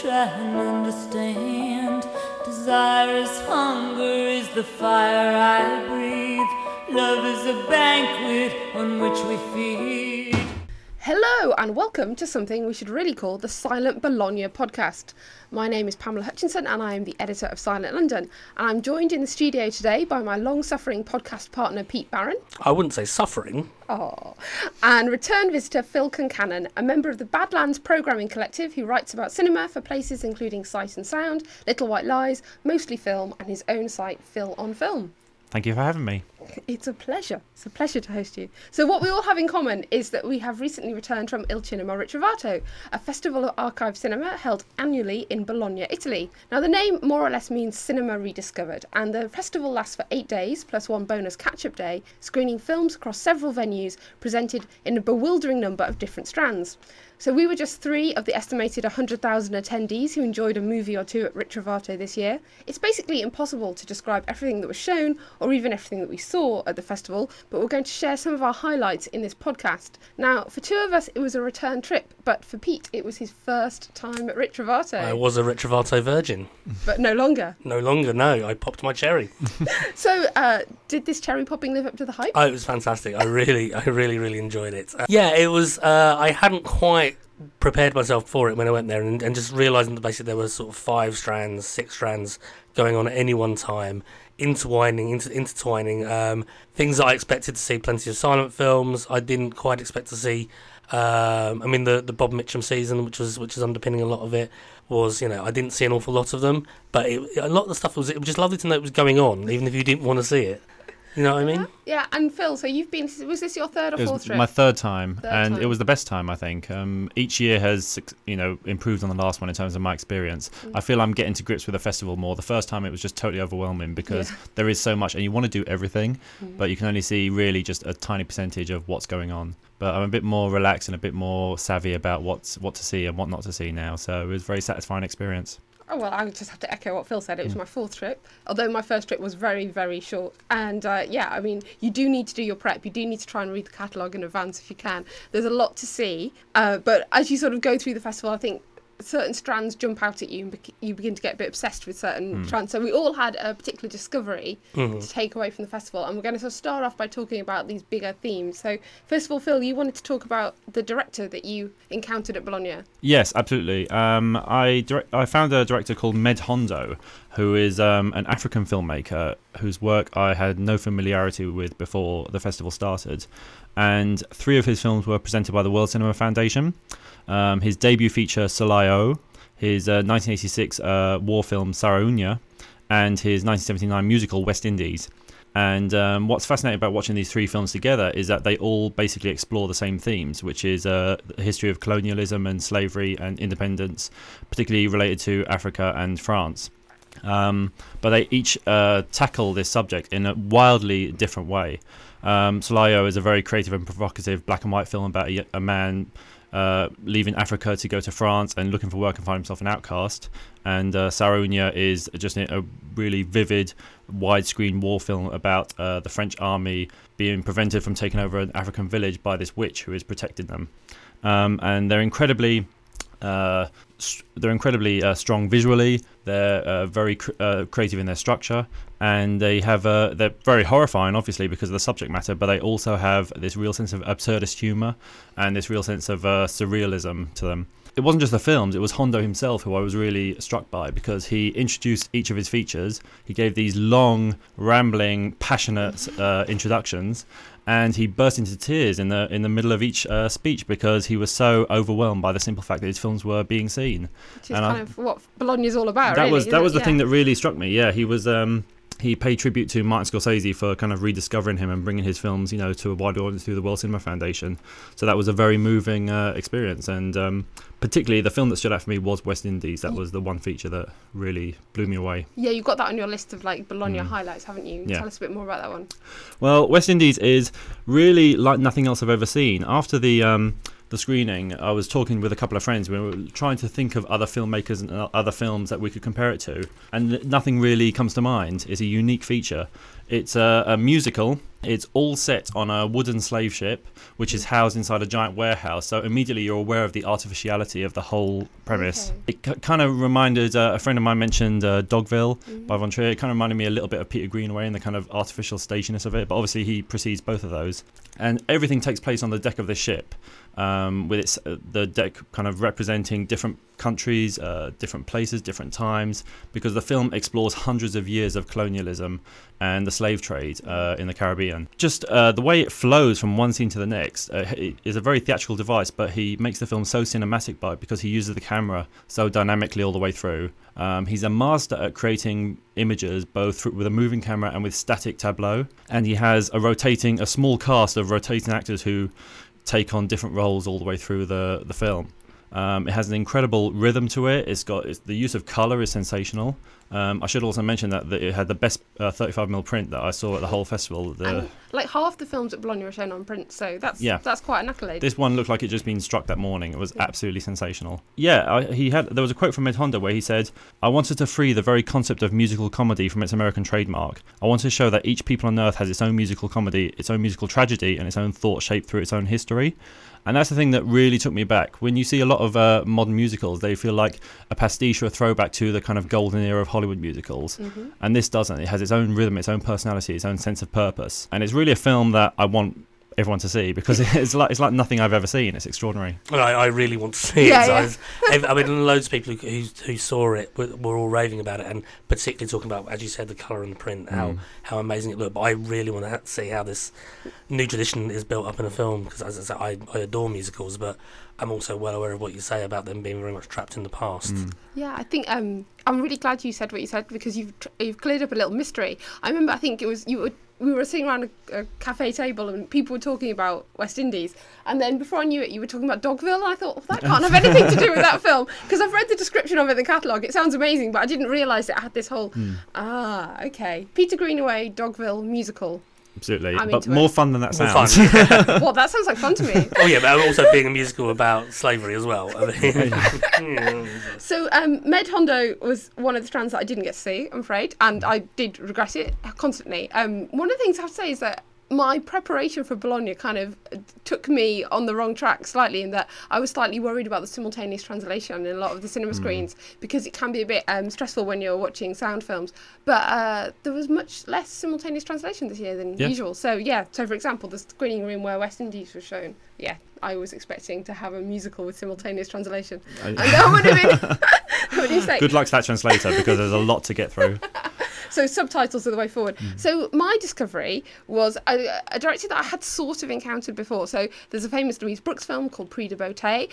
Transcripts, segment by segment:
try and understand. Desire is hunger, is the fire I breathe. Love is a banquet on which we feed. Hello and welcome to something we should really call the Silent Bologna podcast. My name is Pamela Hutchinson and I am the editor of Silent London. And I'm joined in the studio today by my long-suffering podcast partner Pete Barron. I wouldn't say suffering. Oh, and return visitor Phil Concannon, a member of the Badlands Programming Collective who writes about cinema for places including Sight and Sound, Little White Lies, Mostly Film and his own site Phil on Film. Thank you for having me. It's a pleasure. It's a pleasure to host you. So what we all have in common is that we have recently returned from Il Cinema Ritrovato, a festival of archive cinema held annually in Bologna, Italy. Now the name more or less means cinema rediscovered, and the festival lasts for 8 days, plus one bonus catch-up day, screening films across several venues presented in a bewildering number of different strands. So we were just 3 of the estimated 100,000 attendees who enjoyed a movie or two at Ritrovato this year. It's basically impossible to describe everything that was shown or even everything that we saw at the festival, but we're going to share some of our highlights in this podcast. Now, for 2 of us, it was a return trip, but for Pete, it was his first time at Ritrovato. I was a Ritrovato virgin. But no longer. No longer, no. I popped my cherry. So, did this cherry popping live up to the hype? Oh, it was fantastic. I really enjoyed it. It was. I hadn't quite prepared myself for it when I went there, and just realising that basically there were sort of 6 strands going on at any one time, intertwining. Things that I expected to see plenty of silent films. I didn't quite expect to see. The Bob Mitchum season, which is underpinning a lot of it, was, I didn't see an awful lot of them, but a lot of the stuff it was just lovely to know it was going on, even if you didn't want to see it. You know what I mean? Yeah, and Phil, so you've been, was this your third or fourth trip? It was my third time, it was the best time, I think. Each year has, improved on the last one in terms of my experience. I feel I'm getting to grips with the festival more. The first time it was just totally overwhelming because there is so much and you want to do everything, but you can only see really just a tiny percentage of what's going on. But I'm a bit more relaxed and a bit more savvy about what to see and what not to see now. So it was a very satisfying experience. Oh, well, I just have to echo what Phil said. It was my 4th trip, although my first trip was very, very short. And, you do need to do your prep. You do need to try and read the catalogue in advance if you can. There's a lot to see. But as you sort of go through the festival, I think certain strands jump out at you and you begin to get a bit obsessed with certain strands. So we all had a particular discovery to take away from the festival. And we're going to sort of start off by talking about these bigger themes. So first of all, Phil, you wanted to talk about the director that you encountered at Bologna. Yes, absolutely. I found a director called Med Hondo, who is an African filmmaker whose work I had no familiarity with before the festival started. And 3 of his films were presented by the World Cinema Foundation. His debut feature, Salayo, his 1986 war film, Saraunja, and his 1979 musical, West Indies. And what's fascinating about watching these 3 films together is that they all basically explore the same themes, which is the history of colonialism and slavery and independence, particularly related to Africa and France. But they each tackle this subject in a wildly different way. Salayo is a very creative and provocative black and white film about a man leaving Africa to go to France and looking for work and find himself an outcast. And Saraunja is just a really vivid, widescreen war film about the French army being prevented from taking over an African village by this witch who is protecting them. And they're incredibly strong visually. They're very creative in their structure, and they're very horrifying, obviously, because of the subject matter. But they also have this real sense of absurdist humor and this real sense of surrealism to them. It wasn't just the films; it was Hondo himself who I was really struck by, because he introduced each of his features. He gave these long, rambling, passionate introductions. And he burst into tears in the middle of each speech because he was so overwhelmed by the simple fact that his films were being seen. Which is kind of what Bologna's all about, that really. That was the thing that really struck me. Yeah, he was. He paid tribute to Martin Scorsese for kind of rediscovering him and bringing his films, to a wider audience through the World Cinema Foundation. So that was a very moving experience, and particularly the film that stood out for me was West Indies. That was the one feature that really blew me away. Yeah, you've got that on your list of Bologna highlights, haven't you? Yeah. Tell us a bit more about that one. Well, West Indies is really like nothing else I've ever seen. After the the screening, I was talking with a couple of friends. We were trying to think of other filmmakers and other films that we could compare it to, and nothing really comes to mind. It's a unique feature. It's a musical. It's all set on a wooden slave ship, which is housed inside a giant warehouse. So immediately you're aware of the artificiality of the whole premise. Okay. It kind of reminded, a friend of mine mentioned Dogville by Von Trier. It kind of reminded me a little bit of Peter Greenaway and the kind of artificial staginess of it. But obviously he precedes both of those. And everything takes place on the deck of this ship, with its the deck kind of representing different countries, different places, different times, because the film explores hundreds of years of colonialism and the slave trade in the Caribbean. Just the way it flows from one scene to the next it is a very theatrical device, but he makes the film so cinematic because he uses the camera so dynamically all the way through. He's a master at creating images both with a moving camera and with static tableau, and he has a small cast of rotating actors who take on different roles all the way through the film. It has an incredible rhythm to it. The use of colour is sensational. I should also mention that it had the best 35mm print that I saw at the whole festival. And like half the films at Bologna are shown on print, so that's quite an accolade. This one looked like it just been struck that morning. It was absolutely sensational. Yeah, there was a quote from Ed Honda where he said, "I wanted to free the very concept of musical comedy from its American trademark. I wanted to show that each people on earth has its own musical comedy, its own musical tragedy, and its own thought shaped through its own history." And that's the thing that really took me back. When you see a lot of modern musicals, they feel like a pastiche or a throwback to the kind of golden era of Hollywood musicals. Mm-hmm. And this doesn't. It has its own rhythm, its own personality, its own sense of purpose. And it's really a film that I want everyone to see, because it's like nothing I've ever seen. It's extraordinary. Well, I really want to see it. Yeah. I mean, loads of people who saw it were all raving about it, and particularly talking about, as you said, the colour and the print, how amazing it looked. But I really want to see how this new tradition is built up in a film, because as I said, I adore musicals, but I'm also well aware of what you say about them being very much trapped in the past. Yeah, I think I'm really glad you said what you said, because you've cleared up a little mystery. I remember, I think it was we were sitting around a cafe table and people were talking about West Indies, and then before I knew it, you were talking about Dogville, and I thought, well, that can't have anything to do with that film, because I've read the description of it in the catalogue. It sounds amazing, but I didn't realise it had this whole okay, Peter Greenaway, Dogville musical. Absolutely, but more fun than that sounds. Well, that sounds like fun to me. Oh yeah, but also being a musical about slavery as well. I mean, So Med Hondo was one of the strands that I didn't get to see, I'm afraid, and I did regret it constantly. One of the things I have to say is that my preparation for Bologna kind of took me on the wrong track slightly, in that I was slightly worried about the simultaneous translation in a lot of the cinema screens, because it can be a bit stressful when you're watching sound films. But there was much less simultaneous translation this year than usual. So for example, the screening room where West Indies was shown, I was expecting to have a musical with simultaneous translation. And that would have been good luck to that translator, because there's a lot to get through. So subtitles are the way forward. So my discovery was a director that I had sort of encountered before. So there's a famous Louise Brooks film called Prix de Beauté,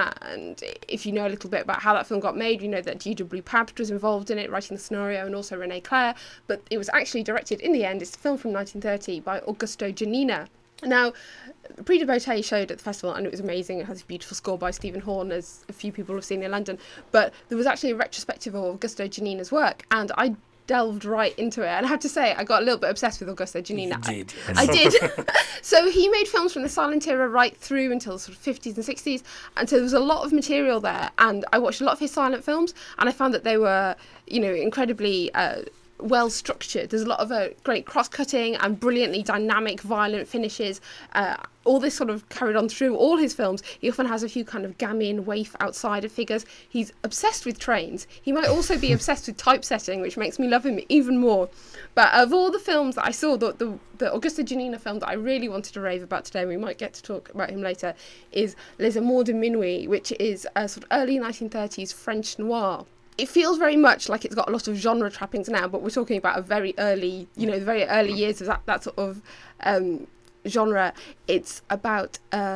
and if you know a little bit about how that film got made, you know that G.W. Pabst was involved in it, writing the scenario, and also René Clair. But it was actually directed, in the end, it's a film from 1930 by Augusto Giannina. Now, Prix de Beauté showed at the festival, and it was amazing. It has a beautiful score by Stephen Horn, as a few people have seen in London. But there was actually a retrospective of Augusto Giannina's work, and I delved right into it, and I have to say I got a little bit obsessed with Augusto Giannina. You did, yes. I did. So he made films from the silent era right through until the sort of 50s and 60s, and so there was a lot of material there, and I watched a lot of his silent films, and I found that they were, incredibly well structured. There's a lot of great cross-cutting and brilliantly dynamic, violent finishes. All this sort of carried on through all his films. He often has a few kind of gamin, waif, outsider figures. He's obsessed with trains. He might also be obsessed with typesetting, which makes me love him even more. But of all the films that I saw, the Augusto Giannina film that I really wanted to rave about today, and we might get to talk about him later, is Les Amours de Minuit, which is a sort of early 1930s French noir. It feels very much like it's got a lot of genre trappings now, but we're talking about a very early, the very early years of that sort of genre. It's about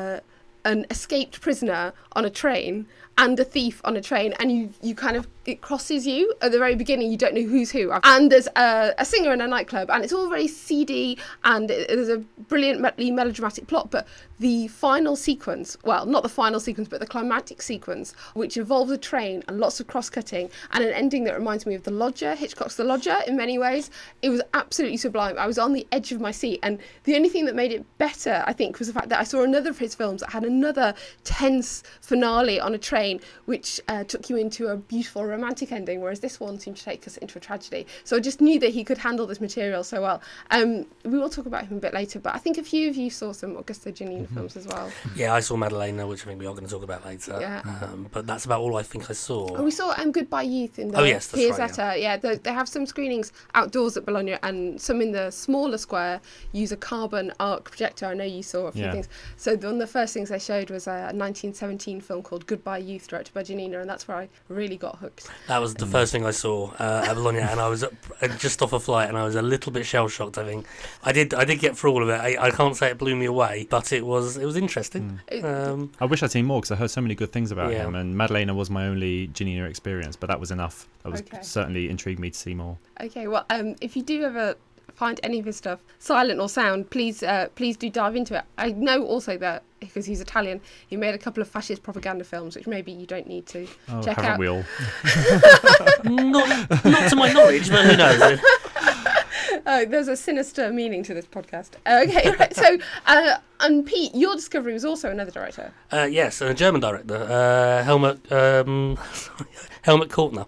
an escaped prisoner on a train and a thief on a train, and you kind of, it crosses you at the very beginning. You don't know who's who, and there's a singer in a nightclub, and it's all very seedy, and there's a brilliantly melodramatic plot. But the final sequence, well, not the final sequence, but the climactic sequence, which involves a train and lots of cross-cutting and an ending that reminds me of The Lodger, Hitchcock's The Lodger, in many ways. It was absolutely sublime. I was on the edge of my seat, and the only thing that made it better, I think, was the fact that I saw another of his films that had another tense finale on a train, which took you into a beautiful romantic ending, whereas this one seemed to take us into a tragedy. So I just knew that he could handle this material so well. We will talk about him a bit later, but I think a few of you saw some Augusto Giannini films as well. Yeah, I saw Maddalena, which I think we are going to talk about later. Yeah. But that's about all I think I saw. Oh, we saw Goodbye Youth in the Piazzetta. Right, they have some screenings outdoors at Bologna, and some in the smaller square use a carbon arc projector. I know you saw a few things. So one of the first things they showed was a 1917 film called Goodbye Youth, directed by Giannini, and that's where I really got hooked. That was the first thing I saw at Bologna, and I was just off a flight, and I was a little bit shell shocked. I think I did get through all of it. I can't say it blew me away, but it was interesting. I wish I'd seen more because I heard so many good things about him, and Maddalena was my only Giannini experience, but that was enough. That was certainly intrigued me to see more. Okay, well, if you do ever find any of his stuff, silent or sound, please do dive into it. I know also that, because he's Italian, he made a couple of fascist propaganda films, which maybe you don't need to check out. Haven't we all? not to my knowledge, but who knows? There's a sinister meaning to this podcast. Okay, right. So, and Pete, your discovery was also another director. Yes, a German director, Helmut Keutner.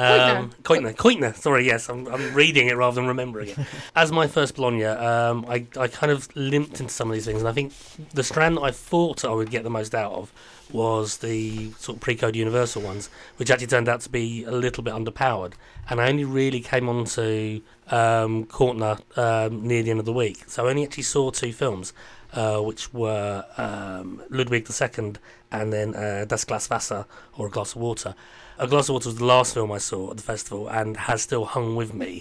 Keutner. Sorry, yes, I'm reading it rather than remembering it. As my first Bologna, I kind of limped into some of these things, and I think the strand that I thought I would get the most out of was the sort of pre-code Universal ones, which actually turned out to be a little bit underpowered. And I only really came on to Keutner near the end of the week, so I only actually saw two films, which were Ludwig II and then Das Glas Wasser, or A Glass of Water. A Glass of Water was the last film I saw at the festival and has still hung with me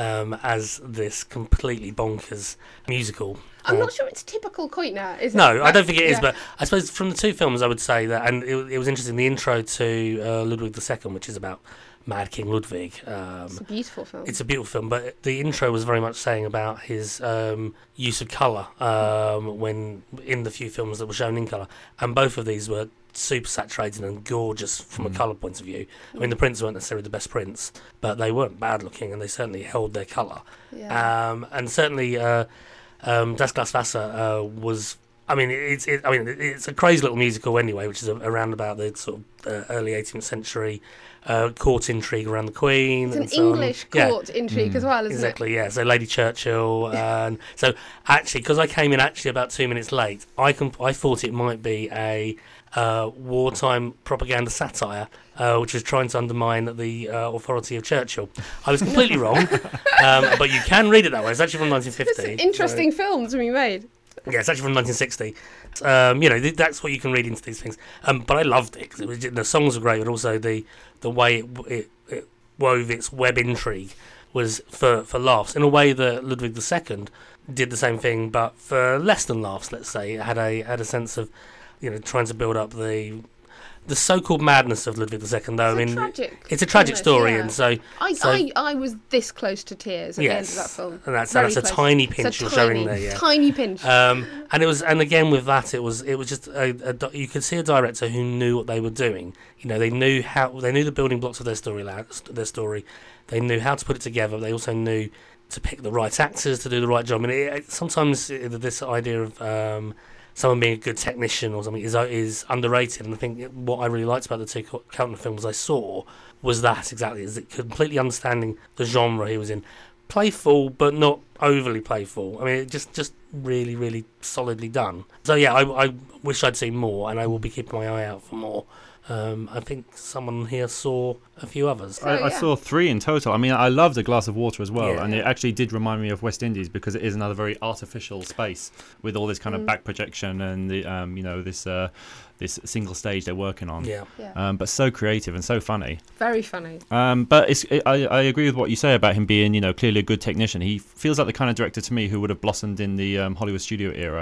as this completely bonkers musical. I'm not sure it's typical Keutner, is it? No, I don't think it is, but I suppose from the two films I would say that, and it was interesting, the intro to Ludwig II, which is about Mad King Ludwig. It's a beautiful film. It's a beautiful film, but the intro was very much saying about his use of colour when in the few films that were shown in colour, and both of these were super saturated and gorgeous from a colour point of view. I mean, the prints weren't necessarily the best prints, but they weren't bad looking, and they certainly held their colour. Yeah. And certainly Das Glas Wasser was. I mean, it's a crazy little musical anyway, which is around about the sort of early 18th century court intrigue around the Queen. It's an English court intrigue as well, isn't it? Exactly, yeah. So Lady Churchill, and so actually, because I came in about 2 minutes late, I thought it might be a wartime propaganda satire, which was trying to undermine the authority of Churchill. I was completely wrong, but you can read it that way. It's actually from 1950. It's interesting film to be made. Yeah, it's actually from 1960. That's what you can read into these things. But I loved it because the songs were great, but also the way it wove its web intrigue was for laughs in a way that Ludwig II did the same thing, but for less than laughs. Let's say it had a sense of trying to build up the so-called madness of Ludwig II. Though it's a tragic story, yeah. And so I was this close to tears at the end of that film, and that's a tiny pinch you're showing there, yeah. Tiny pinch. And again with that, it was just you could see a director who knew what they were doing. They knew the building blocks of their story. They knew how to put it together. They also knew to pick the right actors to do the right job. And sometimes this idea of someone being a good technician or something is underrated, and I think what I really liked about the two Keutner films I saw was that exactly, is it completely understanding the genre he was in, playful but not overly playful. I mean, it just really, really solidly done. So yeah, I wish I'd seen more, and I will be keeping my eye out for more. I think someone here saw a few others. I saw 3 in total. I mean, I loved A Glass of Water as well, Yeah. and it actually did remind me of West Indies because it is another very artificial space with all this kind of back projection and the this single stage they're working on. Yeah. But so creative and so funny. Very funny. But I agree with what you say about him being, clearly a good technician. He feels like the kind of director to me who would have blossomed in the Hollywood studio era.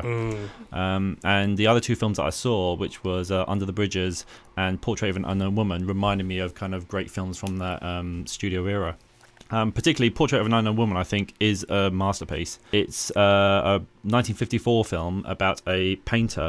And the other 2 films that I saw, which was Under the Bridges and Portrait of an Unknown Woman, reminded me of kind of great films from that studio era. Particularly Portrait of an Unknown Woman, I think, is a masterpiece. It's a 1954 film about a painter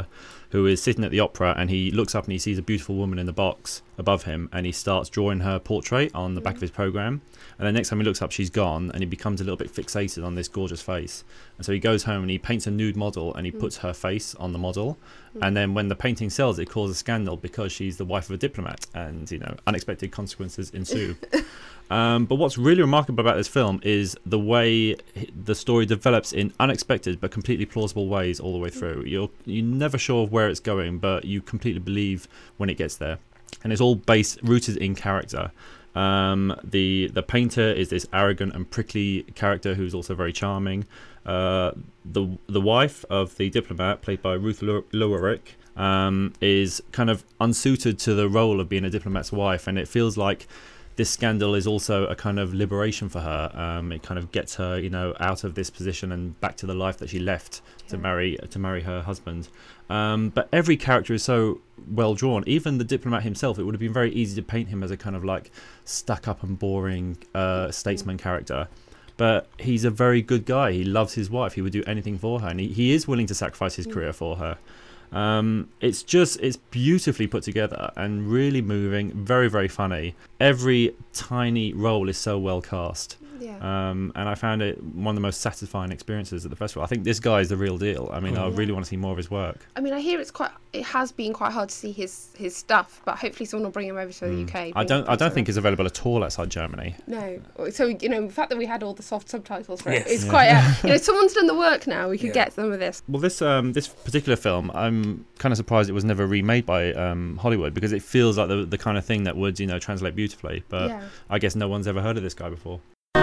who is sitting at the opera, and he looks up and he sees a beautiful woman in the box above him, and he starts drawing her portrait on the back of his program. And then next time he looks up, she's gone, and he becomes a little bit fixated on this gorgeous face. And so he goes home and he paints a nude model, and he puts her face on the model. And then when the painting sells, it causes a scandal because she's the wife of a diplomat, and unexpected consequences ensue. But what's really remarkable about this film is the way the story develops in unexpected but completely plausible ways all the way through. You're never sure of where it's going, but you completely believe when it gets there. And it's all rooted in character. The painter is this arrogant and prickly character who's also very charming. The wife of the diplomat, played by Ruth Lewerick, is kind of unsuited to the role of being a diplomat's wife, and it feels like this scandal is also a kind of liberation for her. It kind of gets her, out of this position and back to the life that she left to marry her husband. But every character is so well drawn. Even the diplomat himself, it would have been very easy to paint him as a kind of like stuck up and boring statesman character. But he's a very good guy. He loves his wife. He would do anything for her, and he is willing to sacrifice his career for her. It's beautifully put together and really moving, very, very funny. Every tiny role is so well cast. And I found it one of the most satisfying experiences at the festival. I think this guy is the real deal. I mean, I really want to see more of his work. I mean, I hear it has been quite hard to see his stuff, but hopefully someone will bring him over to the UK. I don't think it's available at all outside Germany. No. So, the fact that we had all the soft subtitles for it is quite, someone's done the work now. We could get some of this. Well, this particular film, I'm kind of surprised it was never remade by Hollywood, because it feels like the kind of thing that would, translate beautifully. But I guess no one's ever heard of this guy before.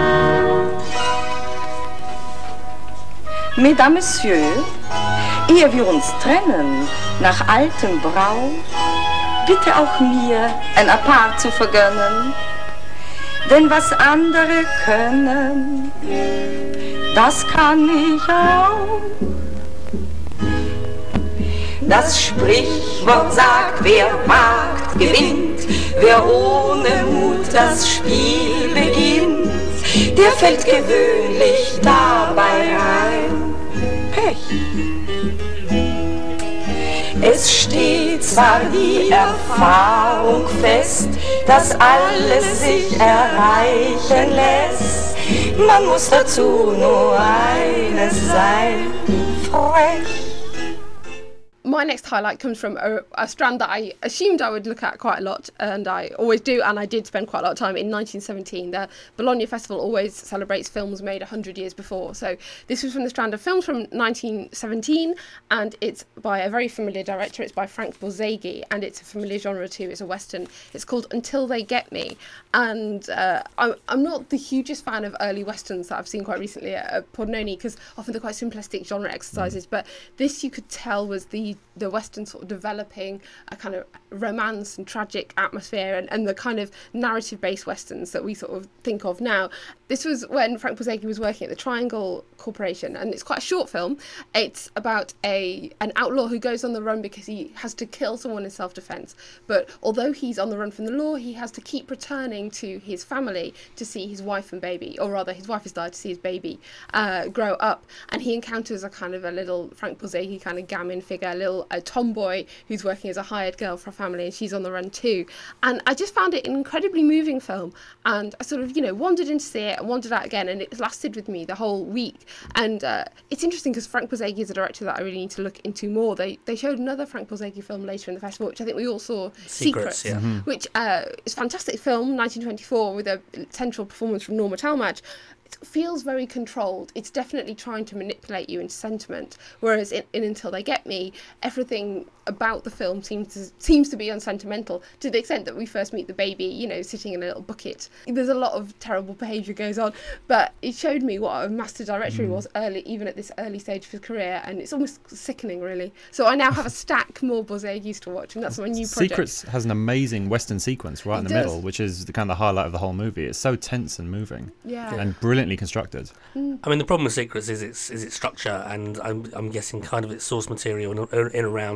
Mesdames, Messieurs, ehe wir uns trennen, nach altem Brauch, bitte auch mir ein Apart zu vergönnen. Denn was andere können, das kann ich auch. Das Sprichwort sagt, wer wagt, gewinnt, wer ohne Mut das Spiel beginnt, der fällt gewöhnlich dabei rein. Pech. Es steht zwar die Erfahrung fest, dass alles sich erreichen lässt, man muss dazu nur eines sein, frech. My next highlight comes from a strand that I assumed I would look at quite a lot, and I always do, and I did spend quite a lot of time in 1917. The Bologna Festival always celebrates films made 100 years before. So this was from the strand of films from 1917, and it's by a very familiar director. It's by Frank Borzaghi, and it's a familiar genre too. It's a Western. It's called Until They Get Me. And I'm not the hugest fan of early Westerns that I've seen quite recently at Pordenone, because often they're quite simplistic genre exercises. But this, you could tell, was the Western sort of developing a kind of romance and tragic atmosphere, and the kind of narrative-based Westerns that we sort of think of now. This was when Frank Borzaghi was working at the Triangle Corporation, and it's quite a short film. It's about an outlaw who goes on the run because he has to kill someone in self-defense. But although he's on the run from the law, he has to keep returning to his family to see his wife and baby, or rather his wife has died, to see his baby grow up. And he encounters a kind of a little Frank Borzaghi kind of gamin figure, a tomboy who's working as a hired girl for a family, and she's on the run too. And I just found it an incredibly moving film, and I sort of wandered in to see it and wandered out again, and it lasted with me the whole week. And it's interesting because Frank Borzaghi is a director that I really need to look into more. They showed another Frank Borzaghi film later in the festival, which I think we all saw, Secrets, which is a fantastic film, 1924, with a central performance from Norma Talmadge. It feels very controlled. It's definitely trying to manipulate you into sentiment, whereas in Until They Get Me, everything about the film seems to be unsentimental, to the extent that we first meet the baby, sitting in a little bucket. There's a lot of terrible behaviour goes on, but it showed me what a master director he was even at this early stage of his career, and it's almost sickening, really. So I now have a stack more Borzaghis to watch, and that's my new project. Secrets has an amazing Western sequence right in the middle, which is the kind of the highlight of the whole movie. It's so tense and moving, and brilliantly constructed. I mean, the problem with Secrets is its structure, and I'm guessing kind of its source material in around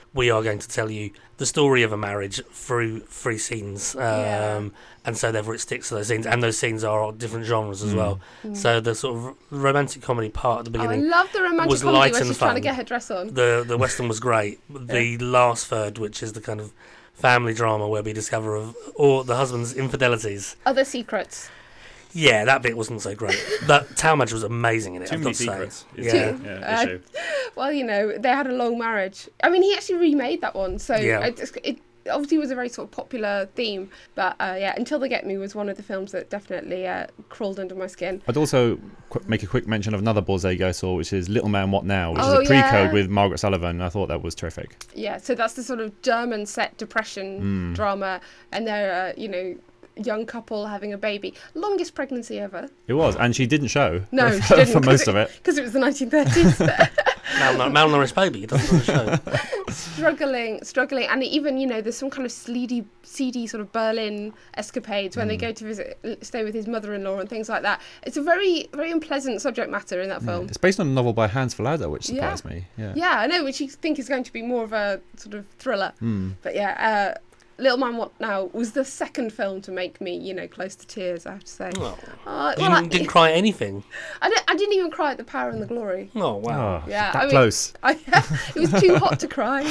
we are going to tell you the story of a marriage through 3 scenes. And so therefore it sticks to those scenes, and those scenes are different genres as well. So the sort of romantic comedy part at the beginning, I love the romantic was comedy light where and she's trying to fun. get her dress on. the Western was great. The last third, which is the kind of family drama where we discover of all the husband's infidelities. Other secrets. Yeah, that bit wasn't so great. But Talmadge was amazing in it. Too I've many got to say. secrets. Yeah. Issue. Well, they had a long marriage. I mean, he actually remade that one, so Yeah. it obviously was a very sort of popular theme. But Until They Get Me was one of the films that definitely crawled under my skin. I'd also make a quick mention of another Borzage I saw, which is Little Man What Now, which Oh, is a pre-code yeah. with Margaret Sullivan. I thought that was terrific. Yeah, so that's the sort of German set depression drama, and they're young couple having a baby. Longest pregnancy ever. It was, and she didn't show. No, she didn't. for most of it. Because it was the 1930s. Malnourished baby. It doesn't show. struggling, and even there's some kind of seedy sort of Berlin escapades when they go to stay with his mother-in-law and things like that. It's a very, very unpleasant subject matter in that film. It's based on a novel by Hans Verlader, which surprised me. Yeah, I know, which you think is going to be more of a sort of thriller. But Little Man What Now was the second film to make me, close to tears, I have to say. Oh. You didn't cry at anything. I didn't even cry at The Power and the Glory. Oh, wow. Yeah, that close. It was too hot to cry.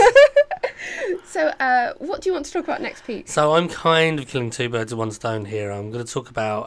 So, what do you want to talk about next, Pete? So I'm kind of killing 2 birds with 1 stone here. I'm going to talk about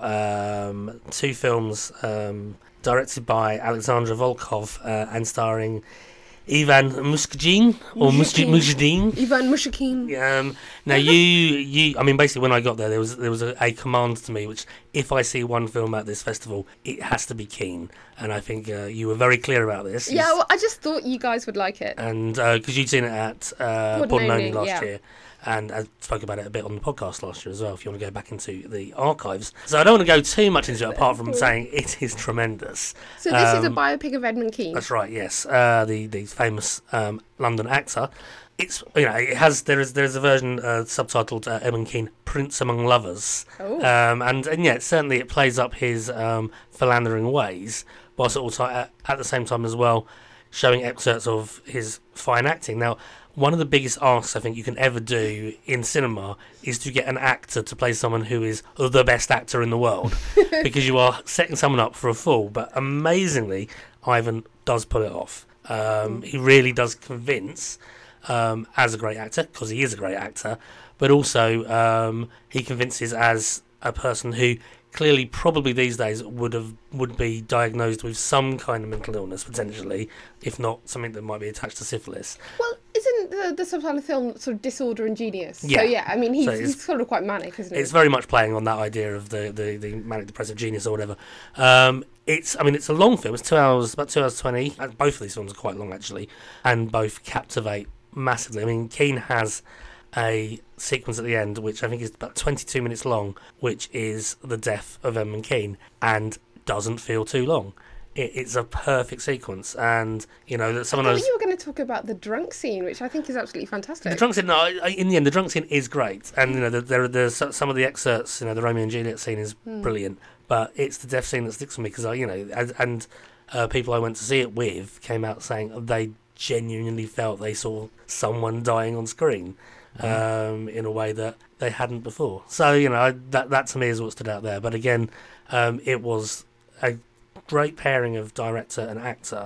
2 films directed by Alexandra Volkov and starring Ivan Mushkin or Mushkin. Ivan Mushkin. Now you I mean, basically when I got there was a command to me, which if I see one film at this festival, it has to be Keane, and I think you were very clear about this. Yeah, well, I just thought you guys would like it. And because you'd seen it at Pordenone last yeah. year, and I spoke about it a bit on the podcast last year as well, if you want to go back into the archives. So I don't want to go too much into it, apart from saying it is tremendous. So this is a biopic of Edmund Keane. That's right, yes. The famous London actor. It's there is a version subtitled Edmund Keane, Prince Among Lovers. Oh. And yeah, certainly it plays up his philandering ways, whilst also at the same time as well showing excerpts of his fine acting. Now, one of the biggest asks I think you can ever do in cinema is to get an actor to play someone who is the best actor in the world, because you are setting someone up for a fall. But amazingly, Ivan does pull it off. He really does convince as a great actor, because he is a great actor, but also he convinces as a person who clearly probably these days would be diagnosed with some kind of mental illness potentially, if not something that might be attached to syphilis. Well, isn't the subtitle film sort of Disorder and Genius? Yeah. So yeah, I mean he's So sort of quite manic, isn't he? It's very much playing on that idea of the manic depressive genius or whatever. It's a long film. It's 2 hours, about 2 hours 20. And both of these films are quite long actually, and both captivate massively. I mean, Keane has a sequence at the end which I think is about 22 minutes long, which is the death of Edmund Keane, and doesn't feel too long. It's a perfect sequence, and that some of those. You were going to talk about the drunk scene, which I think is absolutely fantastic. The drunk scene, in the end, the drunk scene is great, and there's some of the excerpts. The Romeo and Juliet scene is brilliant, but it's the death scene that sticks with me, because people I went to see it with came out saying they genuinely felt they saw someone dying on screen. In a way that they hadn't before. So, that to me is what stood out there. But again, it was a great pairing of director and actor.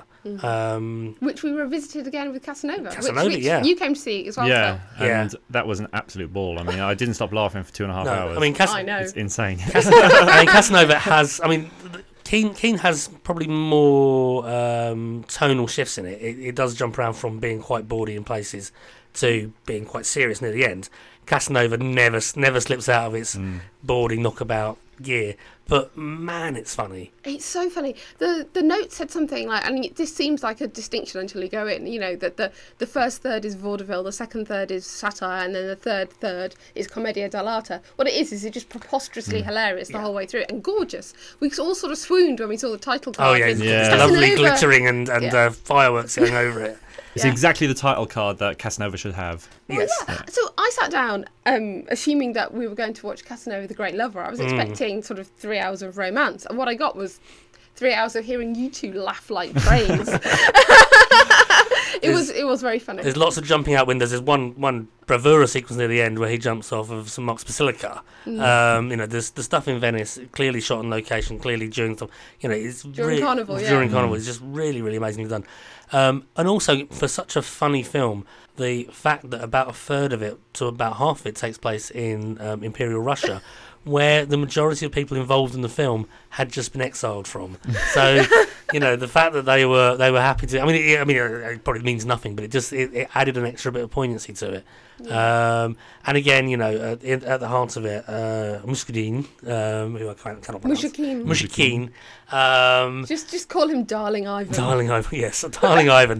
Which we revisited again with Casanova. Casanova, which yeah. You came to see as well. Yeah, Phil. and that was an absolute ball. I mean, I didn't stop laughing for 2.5 hours. I mean, I know. It's insane. Casanova has... I mean, Keane has probably more tonal shifts in it. It does jump around from being quite bawdy in places to being quite serious near the end. Casanova never slips out of its bawdy knockabout gear, but man, it's funny. It's so funny. The note said something like, and this seems like a distinction until you go in, that the first third is vaudeville, the second third is satire, and then the third is commedia dell'arte. What it is it's just preposterously hilarious the whole way through, and gorgeous. We all sort of swooned when we saw the title card. Oh yeah, with it's lovely Casanova. glittering and fireworks going over it. It's exactly the title card that Casanova should have. Yes. Yeah. So I sat down, assuming that we were going to watch Casanova the Great Lover. I was expecting sort of 3 hours of romance, and what I got was 3 hours of hearing you two laugh like trains. It was very funny. There's lots of jumping out windows. There's one bravura sequence near the end where he jumps off of St Mark's Basilica. There's the stuff in Venice, clearly shot on location, clearly during some, it's During Carnival, yeah. During Carnival, it's just really, really amazingly done. And also, for such a funny film, the fact that about a third of it to about half of it takes place in Imperial Russia, where the majority of people involved in the film had just been exiled from. So, the fact that they were happy to. It probably means nothing, but it added an extra bit of poignancy to it. Yeah. And again, at the heart of it, Muscadine, who I cannot pronounce. Mushikin. Just call him Darling Ivan. Darling Ivan, yes, Darling Ivan.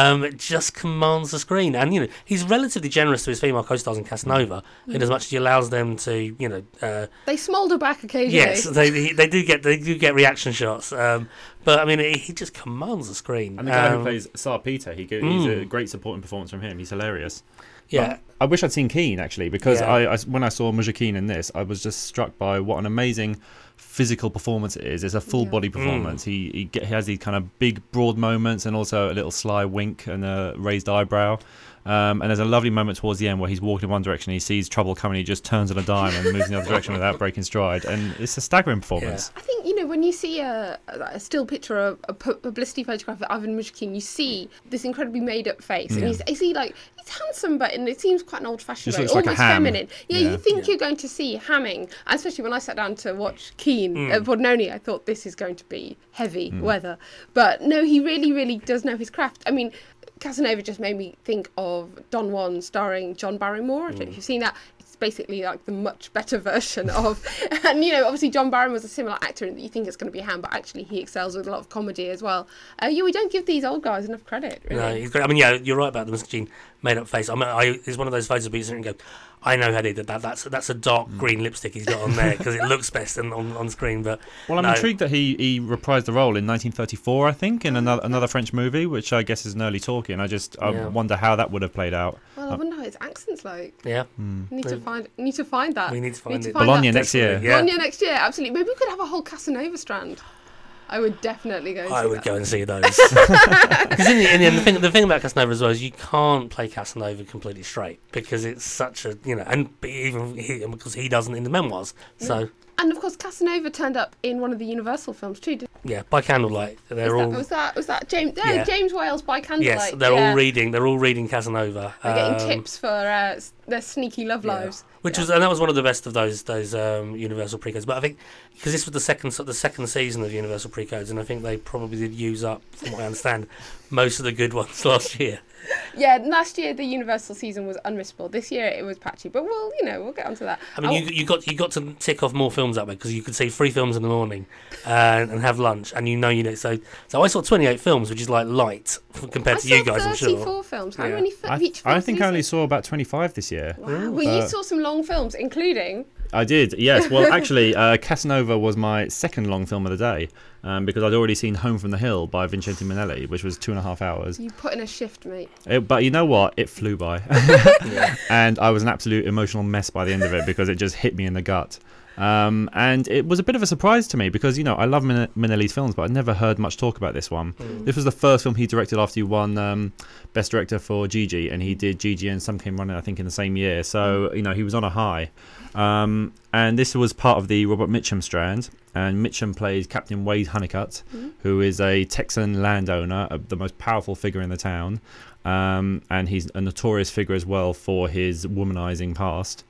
Just commands the screen, and he's relatively generous to his female co-stars in Casanova, in as much as he allows them to, they smoulder back occasionally. Yes, they do get reaction shots. But he just commands the screen. And the guy who plays Tsar Peter, he's a great supporting performance from him. He's hilarious. Yeah, I wish I'd seen Keane actually, because I when I saw Mujahideen in this, I was just struck by what an amazing physical performance it is. It's a full body performance. He has these kind of big broad moments and also a little sly wink and a raised eyebrow. And there's a lovely moment towards the end where he's walking in one direction, he sees trouble coming, he just turns on a dime and moves in the other direction without breaking stride, and it's a staggering performance. I think when you see a still picture, a publicity photograph of Ivan Mishkin, you see this incredibly made up face, and he's handsome, but it seems quite an old fashioned way, almost feminine. You think you're going to see hamming, and especially when I sat down to watch Keane at Bordnoni, I thought this is going to be heavy weather, but no, he really, really does know his craft. Casanova just made me think of Don Juan starring John Barrymore. I don't know if you've seen that. It's basically like the much better version of... And, obviously John Barrymore was a similar actor in that you think it's going to be a ham, but actually he excels with a lot of comedy as well. We don't give these old guys enough credit, really. No, he's great. You're right about the Muscadine made-up face. It's one of those photos of beats and go, I know how they did that. That's a dark green lipstick he's got on there because it looks best on screen. But I'm intrigued that he reprised the role in 1934, I think, in another French movie, which I guess is an early talkie. And I wonder how that would have played out. Well, I wonder how his accent's like. Yeah, we need to find that. We need to find it. Bologna next year. Yeah. Bologna next year, absolutely. Maybe we could have a whole Casanova strand. I would definitely go and see that. I would go and see those. Because in the end, the thing about Casanova as well is you can't play Casanova completely straight because it's such a, and even because he doesn't in the memoirs. So. And of course, Casanova turned up in one of the Universal films too. Yeah, By Candlelight. Was that James? No, James Whale's By Candlelight. Yes, they're all reading Casanova. They're getting tips for their sneaky love lives. And that was one of the best of those Universal precodes. But I think because this was the second season of Universal precodes, and I think they probably did use up, from what I understand, most of the good ones last year. Yeah, last year the Universal season was unmissable. This year it was patchy, but we'll get onto that. You got to tick off more films that way because you could see 3 films in the morning and have lunch, and so I saw 28 films, which is like light compared to you guys. I'm sure. 34 films. How many each? I think I only saw about 25 this year. Wow. Well, you saw some long films, including. I did, yes. Well, actually, Casanova was my second long film of the day because I'd already seen Home from the Hill by Vincente Minnelli, which was 2.5 hours. You put in a shift, mate. But you know what? It flew by. And I was an absolute emotional mess by the end of it because it just hit me in the gut. And it was a bit of a surprise to me because, I love Minnelli's films, but I'd never heard much talk about this one. This was the first film he directed after he won Best Director for Gigi, and he did Gigi and Some Came Running, I think, in the same year. So, he was on a high. And this was part of the Robert Mitchum strand, and Mitchum plays Captain Wade Honeycutt, who is a Texan landowner, the most powerful figure in the town, and he's a notorious figure as well for his womanizing past.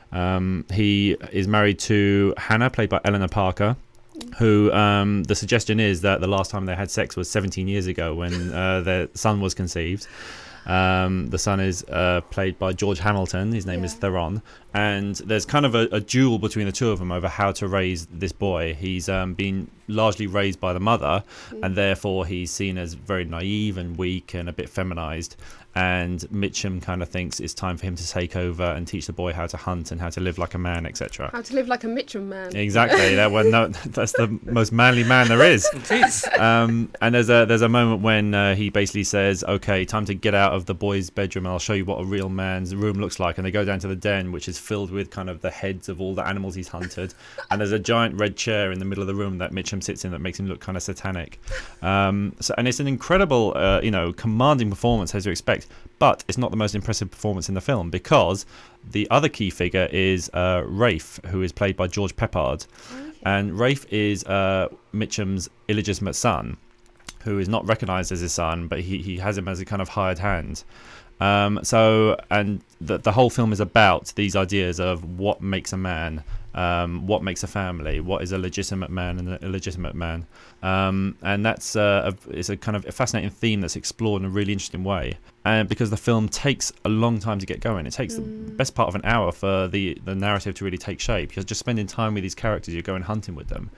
He is married to Hannah, played by Eleanor Parker, who the suggestion is that the last time they had sex was 17 years ago when their son was conceived. The son is played by George Hamilton. His name is Theron. And there's kind of a duel between the two of them over how to raise this boy. He's been largely raised by the mother, and therefore he's seen as very naive and weak and a bit feminized. and Mitchum kind of thinks it's time for him to take over and teach the boy how to hunt and how to live like a man, etc. How to live like a Mitchum man. Exactly. That's the most manly man there is. It is. And there's a moment when he basically says, "Okay, time to get out of the boy's bedroom, and I'll show you what a real man's room looks like." And they go down to the den, which is filled with kind of the heads of all the animals he's hunted. And there's a giant red chair in the middle of the room that Mitchum sits in that makes him look kind of satanic. And it's an incredible, commanding performance as you expect. But it's not the most impressive performance in the film, because the other key figure is Rafe, who is played by George Peppard. Okay. And Rafe is Mitchum's illegitimate son, who is not recognised as his son, but he has him as a kind of hired hand. The whole film is about these ideas of what makes a man, what makes a family, what is a legitimate man and an illegitimate man, and that's it's a kind of a fascinating theme that's explored in a really interesting way. And because the film takes a long time to get going, it takes the best part of an hour for the narrative to really take shape. You're just spending time with these characters, you're going hunting with them.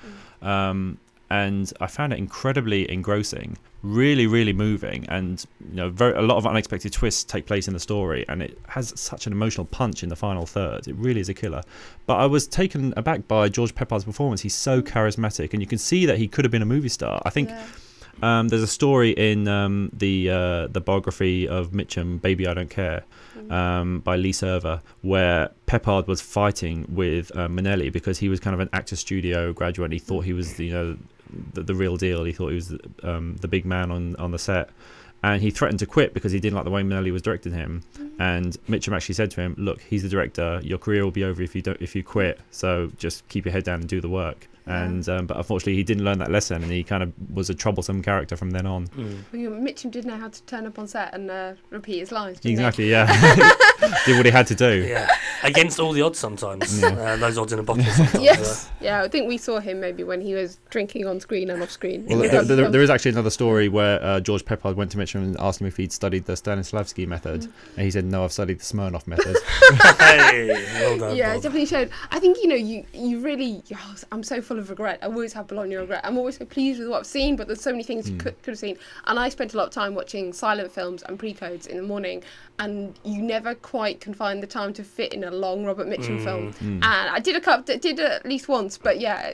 And I found it incredibly engrossing, really, really moving, and a lot of unexpected twists take place in the story, and it has such an emotional punch in the final third. It really is a killer. But I was taken aback by George Peppard's performance. He's so charismatic, and you can see that he could have been a movie star. I think there's a story in the biography of Mitchum, Baby I Don't Care, by Lee Server, where Peppard was fighting with Minnelli because he was kind of an actor studio graduate, and he thought he was the real deal. He thought he was the big man on the set, and he threatened to quit because he didn't like the way Minnelli was directing him. And Mitchum actually said to him, "Look, he's the director. Your career will be over if you quit. So just keep your head down and do the work." And but unfortunately he didn't learn that lesson, and he kind of was a troublesome character from then on. Mitchum did know how to turn up on set and repeat his lines, didn't Exactly, he? yeah. Did what he had to do. Yeah, against all the odds sometimes. Those odds in a bottle sometimes. Yes, yeah, I think we saw him maybe when he was drinking on screen and off screen. Well, there is actually another story where George Peppard went to Mitchum and asked him if he'd studied the Stanislavski method, and he said, "No, I've studied the Smirnoff method." Hey, well done, yeah, Bob. it definitely showed. I think you really. I'm so full of regret. I always have Bologna regret. I'm always so pleased with what I've seen, but there's so many things you could have seen. And I spent a lot of time watching silent films and pre-codes in the morning, and you never quite can find the time to fit in a long Robert Mitchum film. And I did at least once, but yeah.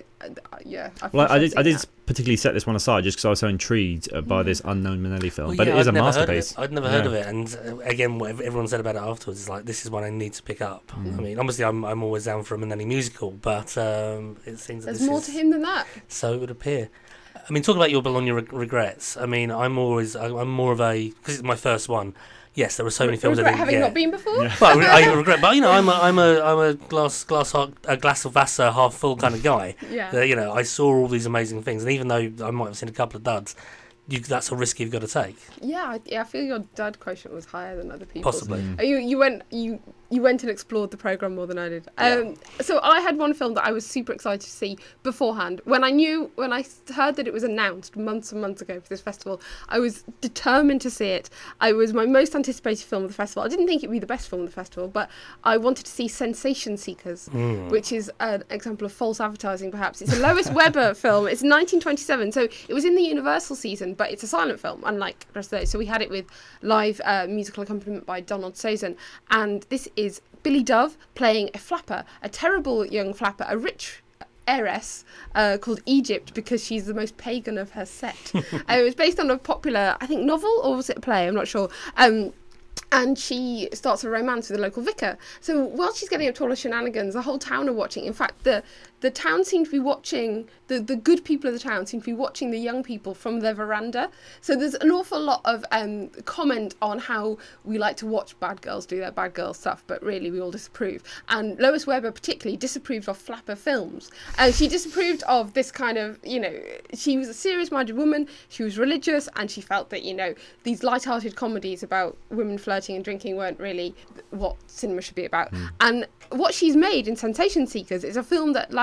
I did particularly set this one aside just because I was so intrigued by this unknown Minnelli film. Well, but it is a masterpiece. I'd never heard of it, and again, what everyone said about it afterwards is like, this is one I need to pick up. I mean, obviously, I'm always down for a Minnelli musical, but it seems there's more to him than that. So it would appear. I mean, talk about your Bologna regrets. I mean, I'm more of a, because it's my first one. Yes, there were so many films I didn't having get. not been before. Yeah. Well, I regret, but I'm a glass of Wasser half full kind of guy. Yeah. I saw all these amazing things, and even though I might have seen a couple of duds, that's a risk you've got to take. Yeah, I feel your dud quotient was higher than other people's. Possibly. You went and explored the programme more than I did. So I had one film that I was super excited to see beforehand. When I heard that it was announced months and months ago for this festival, I was determined to see it. It was my most anticipated film of the festival. I didn't think it would be the best film of the festival, but I wanted to see Sensation Seekers, which is an example of false advertising, perhaps. It's a Lois Weber film. It's 1927, so it was in the Universal season, but it's a silent film, unlike the rest of those. So we had it with live musical accompaniment by Donald Sazin, and this is Billy Dove playing a flapper, a terrible young flapper, a rich heiress called Egypt because she's the most pagan of her set. It was based on a popular, I think, novel, or was it a play? I'm not sure. And she starts a romance with a local vicar. So while she's getting up to all the shenanigans, the whole town are watching. In fact, the town seemed to be watching, the good people of the town seem to be watching the young people from their veranda. So there's an awful lot of comment on how we like to watch bad girls do their bad girl stuff, but really we all disapprove. And Lois Weber particularly disapproved of flapper films. She disapproved of this kind of, she was a serious-minded woman, she was religious, and she felt that, these light-hearted comedies about women flirting and drinking weren't really what cinema should be about. And what she's made in Sensation Seekers is a film that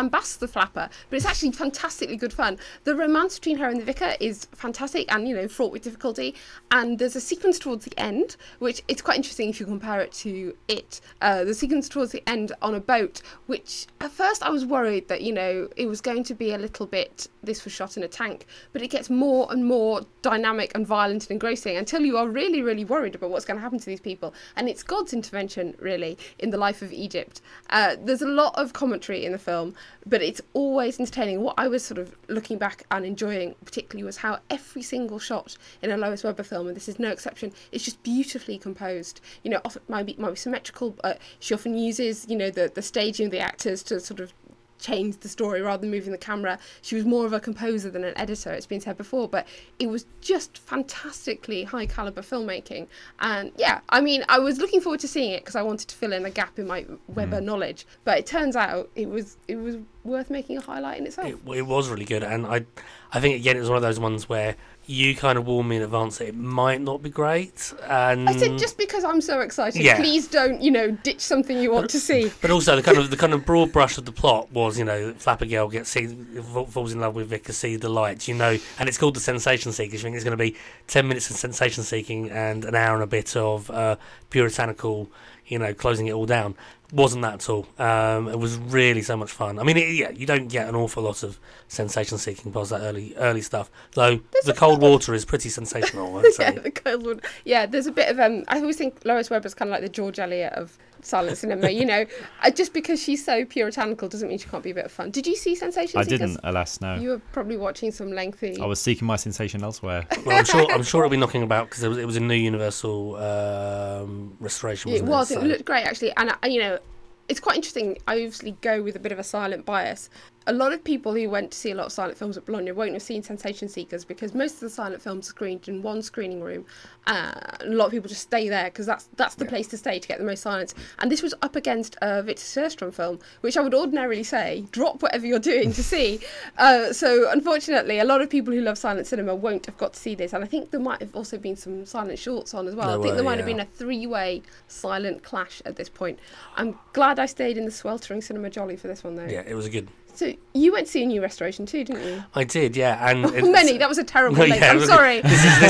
lambasts the flapper, but it's actually fantastically good fun. The romance between her and the vicar is fantastic and, fraught with difficulty. And there's a sequence towards the end, which it's quite interesting if you compare it to It. The sequence towards the end on a boat, which at first I was worried that, it was going to be a little bit, this was shot in a tank, but it gets more and more dynamic and violent and engrossing until you are really, really worried about what's going to happen to these people. And it's God's intervention, really, in the life of Egypt. There's a lot of commentary in the film, but it's always entertaining. What I was sort of looking back and enjoying particularly was how every single shot in a Lois Weber film, and this is no exception, is just beautifully composed. Often might be symmetrical. She often uses, the staging of the actors to sort of change the story rather than moving the camera. She was more of a composer than an editor, it's been said before, but it was just fantastically high caliber filmmaking. And I was looking forward to seeing it because I wanted to fill in a gap in my Weber knowledge, but it turns out it was worth making a highlight in itself. It was really good, and I think again it was one of those ones where you kind of warned me in advance that it might not be great, and I said, just because I'm so excited, please don't, ditch something you want to see. But also the kind of broad brush of the plot was, Flapper Girl falls in love with Vicar, see the light, and it's called The Sensation Seekers. You think it's going to be 10 minutes of sensation seeking and an hour and a bit of puritanical, closing it all down. Wasn't that at all. It was really so much fun. I mean, you don't get an awful lot of sensation seeking past that early stuff, though. The cold water is pretty sensational, I'd say. The cold water. Yeah, there's a bit of I always think Lois Weber's kind of like the George Eliot of silent cinema. Just because she's so puritanical doesn't mean she can't be a bit of fun. Did you see Sensation Seekers? I didn't, alas, no. You were probably watching some lengthy. I was seeking my sensation elsewhere. Well, I'm sure it'll be knocking about because it was a new Universal restoration. It was. It looked great actually, and it's quite interesting. I obviously go with a bit of a silent bias. A lot of people who went to see a lot of silent films at Bologna won't have seen Sensation Seekers because most of the silent films are screened in one screening room. A lot of people just stay there because that's the place to stay to get the most silence. And this was up against a Victor Sjöström film, which I would ordinarily say, drop whatever you're doing to see. So unfortunately, a lot of people who love silent cinema won't have got to see this. And I think there might have also been some silent shorts on as well. I think there might have been a 3-way silent clash at this point. I'm glad I stayed in the sweltering cinema jolly for this one, though. Yeah, it was good. So you went to see a new restoration too, didn't you? I did, yeah. And many. That was a terrible link. I'm sorry.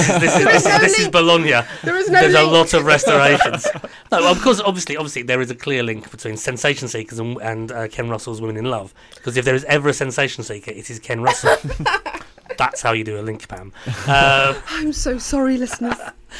This is Bologna. There is no There's link. a lot of restorations. No, of course, obviously, there is a clear link between Sensation Seekers and Ken Russell's Women in Love. Because if there is ever a sensation seeker, it is Ken Russell. That's how you do a link, Pam. I'm so sorry, listeners.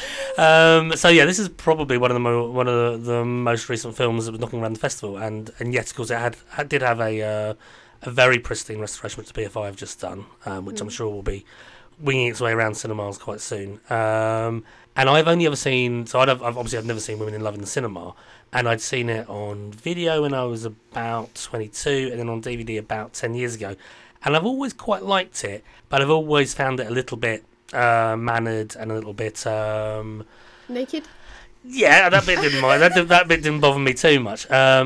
This is probably one of the most recent films that was knocking around the festival, and yet, of course, it did have a very pristine restoration, which the BFI have just done, which I'm sure will be winging its way around cinemas quite soon. And I've only ever seen, I've never seen Women in Love in the cinema, and I'd seen it on video when I was about 22, and then on DVD about 10 years ago. And I've always quite liked it, but I've always found it a little bit mannered and a little bit naked. Yeah, that bit didn't mind. That bit didn't bother me too much.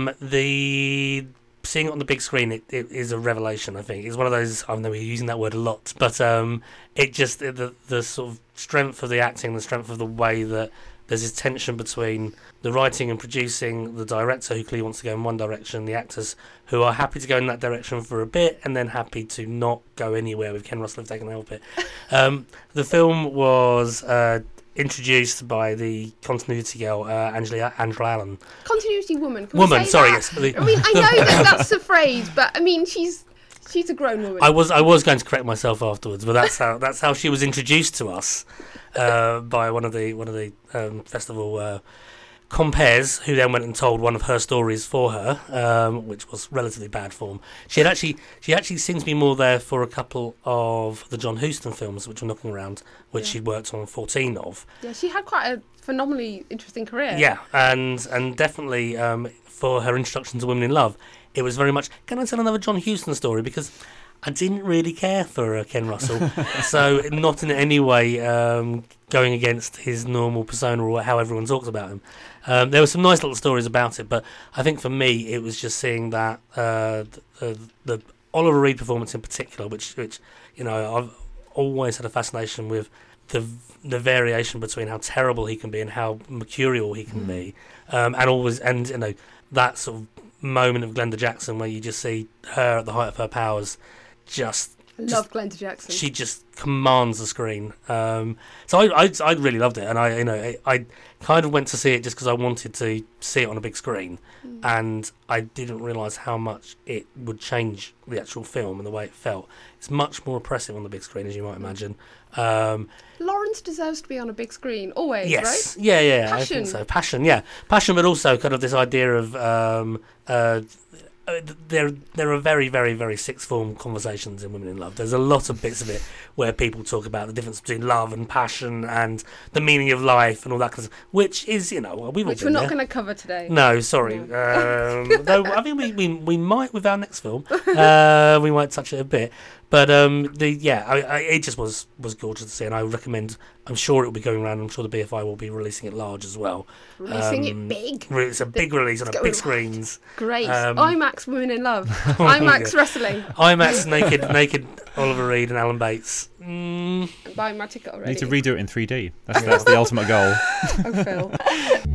Seeing it on the big screen, it is a revelation. I think it's one of those. I know we're using that word a lot, but it just the sort of strength of the acting, the strength of the way that there's this tension between the writing and producing, the director who clearly wants to go in one direction, the actors who are happy to go in that direction for a bit and then happy to not go anywhere with Ken Russell if they can help it. The film was introduced by the continuity girl, Angela Allen. Continuity woman. Yes. I mean, I know that's the phrase, but I mean, she's a grown woman. I was going to correct myself afterwards, but that's how she was introduced to us by one of the festival compares, who then went and told one of her stories for her, which was relatively bad form. She actually seemed to be more there for a couple of the John Huston films which were knocking around, which she'd worked on 14 of. Yeah, she had quite a phenomenally interesting career. Yeah, and definitely for her introduction to Women in Love, it was very much, can I tell another John Huston story? Because I didn't really care for Ken Russell, so not in any way going against his normal persona or how everyone talks about him. There were some nice little stories about it, but I think for me it was just seeing that the Oliver Reed performance in particular, which I've always had a fascination with the variation between how terrible he can be and how mercurial he can be, and that sort of moment of Glenda Jackson where you just see her at the height of her powers, I love Glenda Jackson. she just commands the screen. So I really loved it, and I kind of went to see it just because I wanted to see it on a big screen, and I didn't realise how much it would change the actual film and the way it felt. It's much more oppressive on the big screen, as you might imagine. Lawrence deserves to be on a big screen, always, Yes, right? yeah, I Passion. think so. Passion, but also kind of this idea of there are very, very, very sixth form conversations in Women in Love. There's a lot of bits of it where people talk about the difference between love and passion and the meaning of life and all that kind of stuff, which is, we've all been Which we're not there. going to cover today. No, sorry. Though I think we might with our next film. We might touch it a bit, but it just was gorgeous to see, and I recommend. I'm sure it will be going around. I'm sure the BFI will be releasing it large as well. Releasing it big. It's a big release on big screens. Great. Um, IMAX Women in Love. IMAX Wrestling. IMAX naked Oliver Reed and Alan Bates. I'm buying my ticket I already. need to redo it in 3D. That's the ultimate goal. Oh, Phil.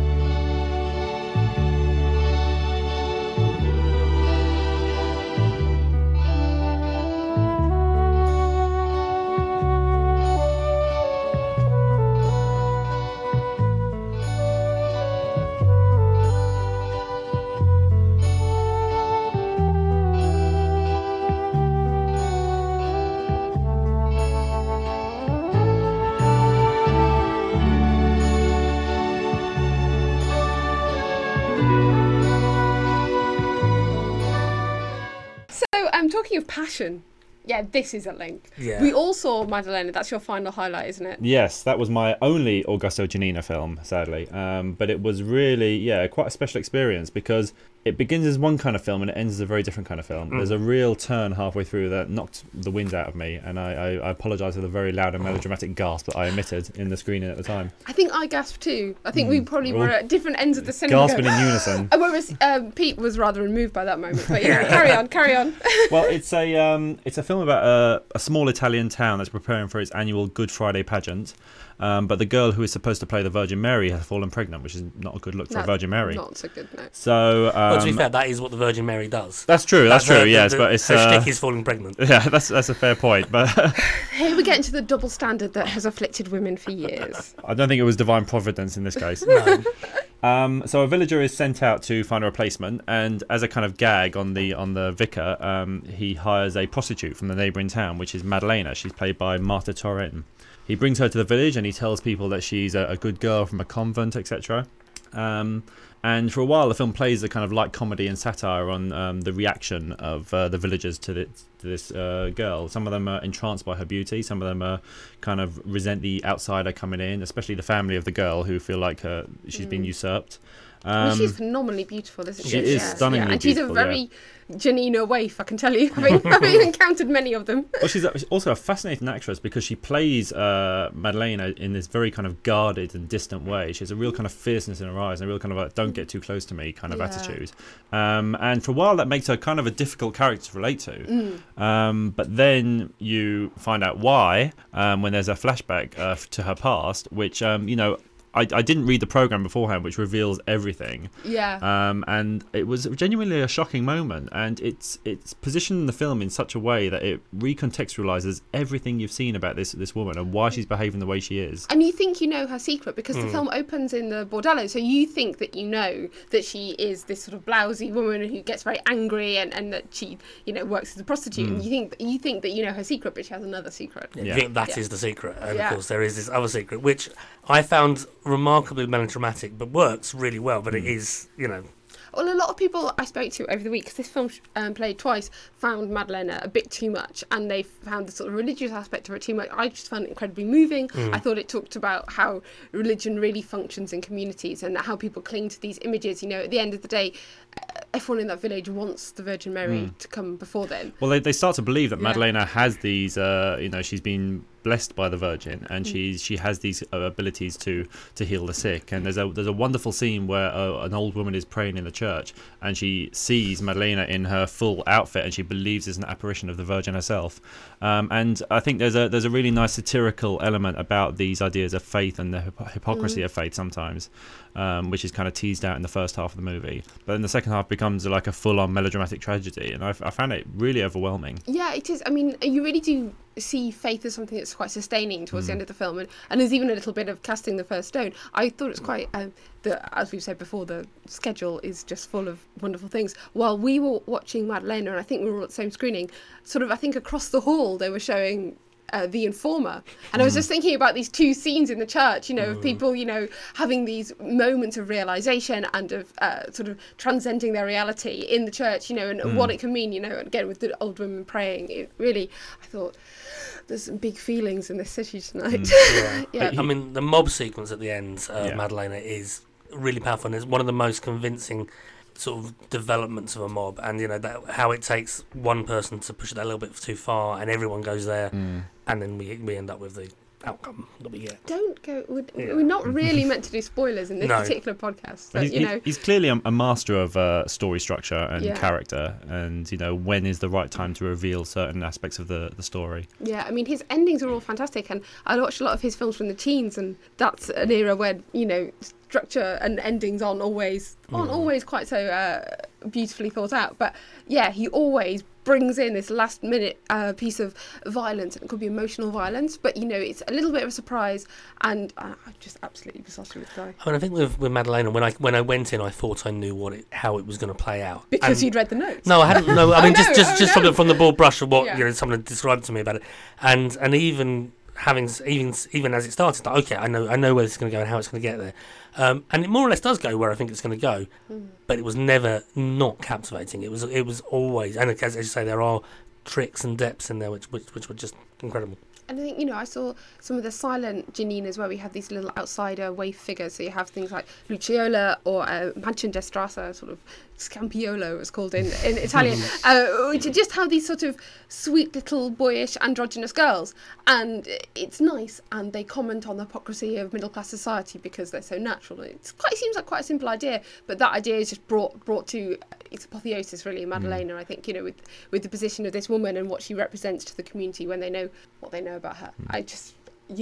Talking of passion, this is a link. Yeah. We all saw Madalena. That's your final highlight, isn't it? Yes, that was my only Augusto Giannina film, sadly. But it was really, quite a special experience because it begins as one kind of film and it ends as a very different kind of film. There's a real turn halfway through that knocked the wind out of me, and I apologise for the very loud and melodramatic gasp that I emitted in the screening at the time. I think I gasped too. I think we probably were at different ends of the cinema. Gasping in unison. Whereas Pete was rather removed by that moment. But carry on. Well, it's a film about a small Italian town that's preparing for its annual Good Friday pageant. But the girl who is supposed to play the Virgin Mary has fallen pregnant, which is not a good look for a Virgin Mary. Not so good, no. So, well, to be fair, that is what the Virgin Mary does. That's true. That's true. Yes, but it's her shtick is falling pregnant. Yeah, that's a fair point. But here we get into the double standard that has afflicted women for years. I don't think it was divine providence in this case. No. So a villager is sent out to find a replacement, and as a kind of gag on the vicar, he hires a prostitute from the neighbouring town, which is Madalena. She's played by Marta Torren. He brings her to the village and he tells people that she's a good girl from a convent, etc. And for a while, the film plays a kind of light comedy and satire on the reaction of the villagers to this girl. Some of them are entranced by her beauty. Some of them kind of resent the outsider coming in, especially the family of the girl who feel like she's been usurped. She's phenomenally beautiful, isn't she? She is stunningly and she's beautiful, a very Janina waif, I can tell you, having encountered many of them. Well, she's also a fascinating actress because she plays Madalena in this very kind of guarded and distant way. She has a real kind of fierceness in her eyes and a real kind of like, don't get too close to me kind of attitude. And for a while, that makes her kind of a difficult character to relate to. But then you find out why when there's a flashback to her past, which, I didn't read the programme beforehand, which reveals everything. Yeah. And it was genuinely a shocking moment. And it's positioned the film in such a way that it recontextualises everything you've seen about this woman and why she's behaving the way she is. And you think you know her secret because the film opens in the bordello. So you think that you know that she is this sort of blousy woman who gets very angry and that she, works as a prostitute. And you think that you know her secret, but she has another secret. Yeah. You think that is the secret. And of course, there is this other secret, which I found remarkably melodramatic, but works really well. But it is, Well, a lot of people I spoke to over the week, because this film played twice, found Madalena a bit too much, and they found the sort of religious aspect of it too much. I just found it incredibly moving. I thought it talked about how religion really functions in communities and how people cling to these images. At the end of the day, everyone in that village wants the Virgin Mary to come before them. Well, they start to believe that Madalena has these, she's been blessed by the Virgin, and she has these abilities to heal the sick. And there's a wonderful scene where an old woman is praying in the church, and she sees Madalena in her full outfit, and she believes it's an apparition of the Virgin herself. And I think there's a really nice satirical element about these ideas of faith and the hypocrisy of faith sometimes, which is kind of teased out in the first half of the movie, but then the second half becomes like a full-on melodramatic tragedy, and I found it really overwhelming. Yeah, it is. I mean, you really do see faith as something that's quite sustaining towards the end of the film, and there's even a little bit of casting the first stone. I thought it's quite as we've said before, the schedule is just full of wonderful things. While we were watching Madalena, and I think we were all at the same screening, sort of I think across the hall they were showing The Informer, and I was just thinking about these two scenes in the church, of people, having these moments of realization and of sort of transcending their reality in the church, and what it can mean, again with the old women praying. It really, I thought, there's some big feelings in this city tonight. Yeah. I mean, the mob sequence at the end of Madalena is really powerful, and it's one of the most convincing sort of developments of a mob, and how it takes one person to push it a little bit too far and everyone goes there, and then we end up with the outcome that we get. Don't go. We're not really meant to do spoilers in this particular podcast. So, he's clearly a master of story structure and character, and when is the right time to reveal certain aspects of the story. Yeah, I mean, his endings are all fantastic, and I watched a lot of his films from the teens, and that's an era when structure and endings aren't always quite so beautifully thought out. But yeah, he always brings in this last minute piece of violence, and it could be emotional violence, but it's a little bit of a surprise, and I'm just absolutely besotted with the guy. I mean, I think with Madalena, when I went in, I thought I knew how it was going to play out because you'd read the notes. No, I hadn't. No, I mean just from the broad brush of what someone described to me about it, and even as it started, like, okay, I know where this is going to go and how it's going to get there. And it more or less does go where I think it's going to go, but it was never not captivating. It was always, and as you say, there are tricks and depths in there which were just incredible. And I think, I saw some of the silent Gianninas where we have these little outsider waif figures. So you have things like Lucciola or Mansion d'Estrasa, sort of Scampiolo, it's called in Italian, which just have these sort of sweet little boyish androgynous girls. And it's nice, and they comment on the hypocrisy of middle-class society because they're so natural. It seems like quite a simple idea, but that idea is just brought to its apotheosis, really, in Madalena, I think, with the position of this woman and what she represents to the community when they know what they know about her. I just,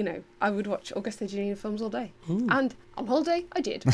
I would watch Augusta Giannina films all day. And on holiday, I did.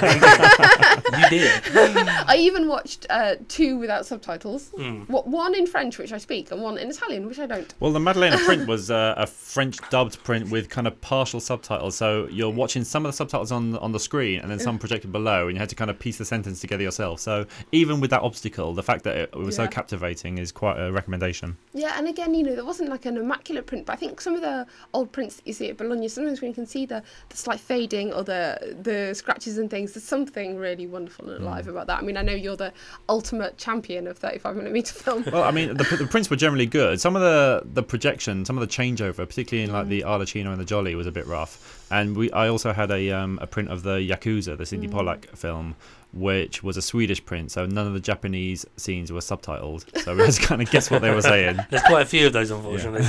You did? I even watched 2 without subtitles. One in French, which I speak, and one in Italian, which I don't. Well, the Madalena print was a French dubbed print with kind of partial subtitles. So you're watching some of the subtitles on the screen and then some projected below, and you had to kind of piece the sentence together yourself. So even with that obstacle, the fact that it was so captivating is quite a recommendation. Yeah, and again, there wasn't like an immaculate print, but I think some of the old prints that you see at Bologna, sometimes when you can see the slight fading or the scratches and things, there's something really wonderful and alive about that. I mean, I know you're the ultimate champion of 35mm film. Well, I mean, the prints were generally good. Some of the projection, some of the changeover, particularly in like the Arlecchino and the Jolly, was a bit rough. And I also had a print of the Yakuza, the Sidney Pollack film, which was a Swedish print, so none of the Japanese scenes were subtitled, so we had to kind of guess what they were saying. There's quite a few of those, unfortunately.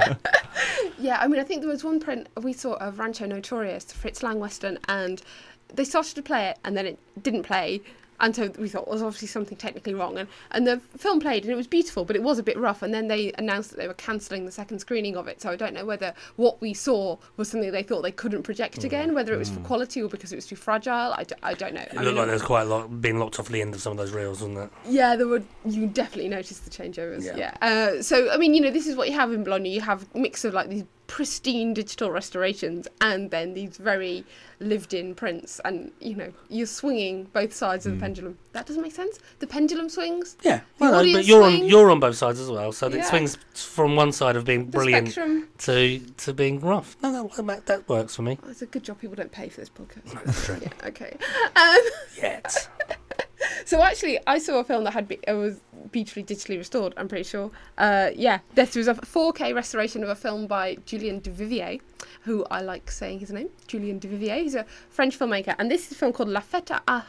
Yeah, I mean, I think there was one print we saw of Rancho Notorious, the Fritz Lang Western, and they started to play it, and then it didn't play, and so we thought, well, there's obviously something technically wrong, and the film played, and it was beautiful, but it was a bit rough, and then they announced that they were cancelling the second screening of it, so I don't know whether what we saw was something they thought they couldn't project again, whether it was for quality or because it was too fragile. I don't know. It looked like there was quite a lot being locked off the end of some of those reels, wasn't it? Yeah, you definitely noticed the changeovers. Yeah. So, I mean, this is what you have in Bologna. You have a mix of like these pristine digital restorations and then these very lived-in prints, and you're swinging both sides of the pendulum. That doesn't make sense. The pendulum swings. Yeah, but you're on both sides as well, so it swings from one side of being brilliant to being rough. No, that works for me. Oh, it's a good job people don't pay for this podcast. No, that's true. Yeah, okay. Yet. So actually, I saw a film that was beautifully digitally restored, I'm pretty sure. This was a 4K restoration of a film by Julien Duvivier, who I like saying his name, Julien Duvivier. He's a French filmmaker, and this is a film called La Fête à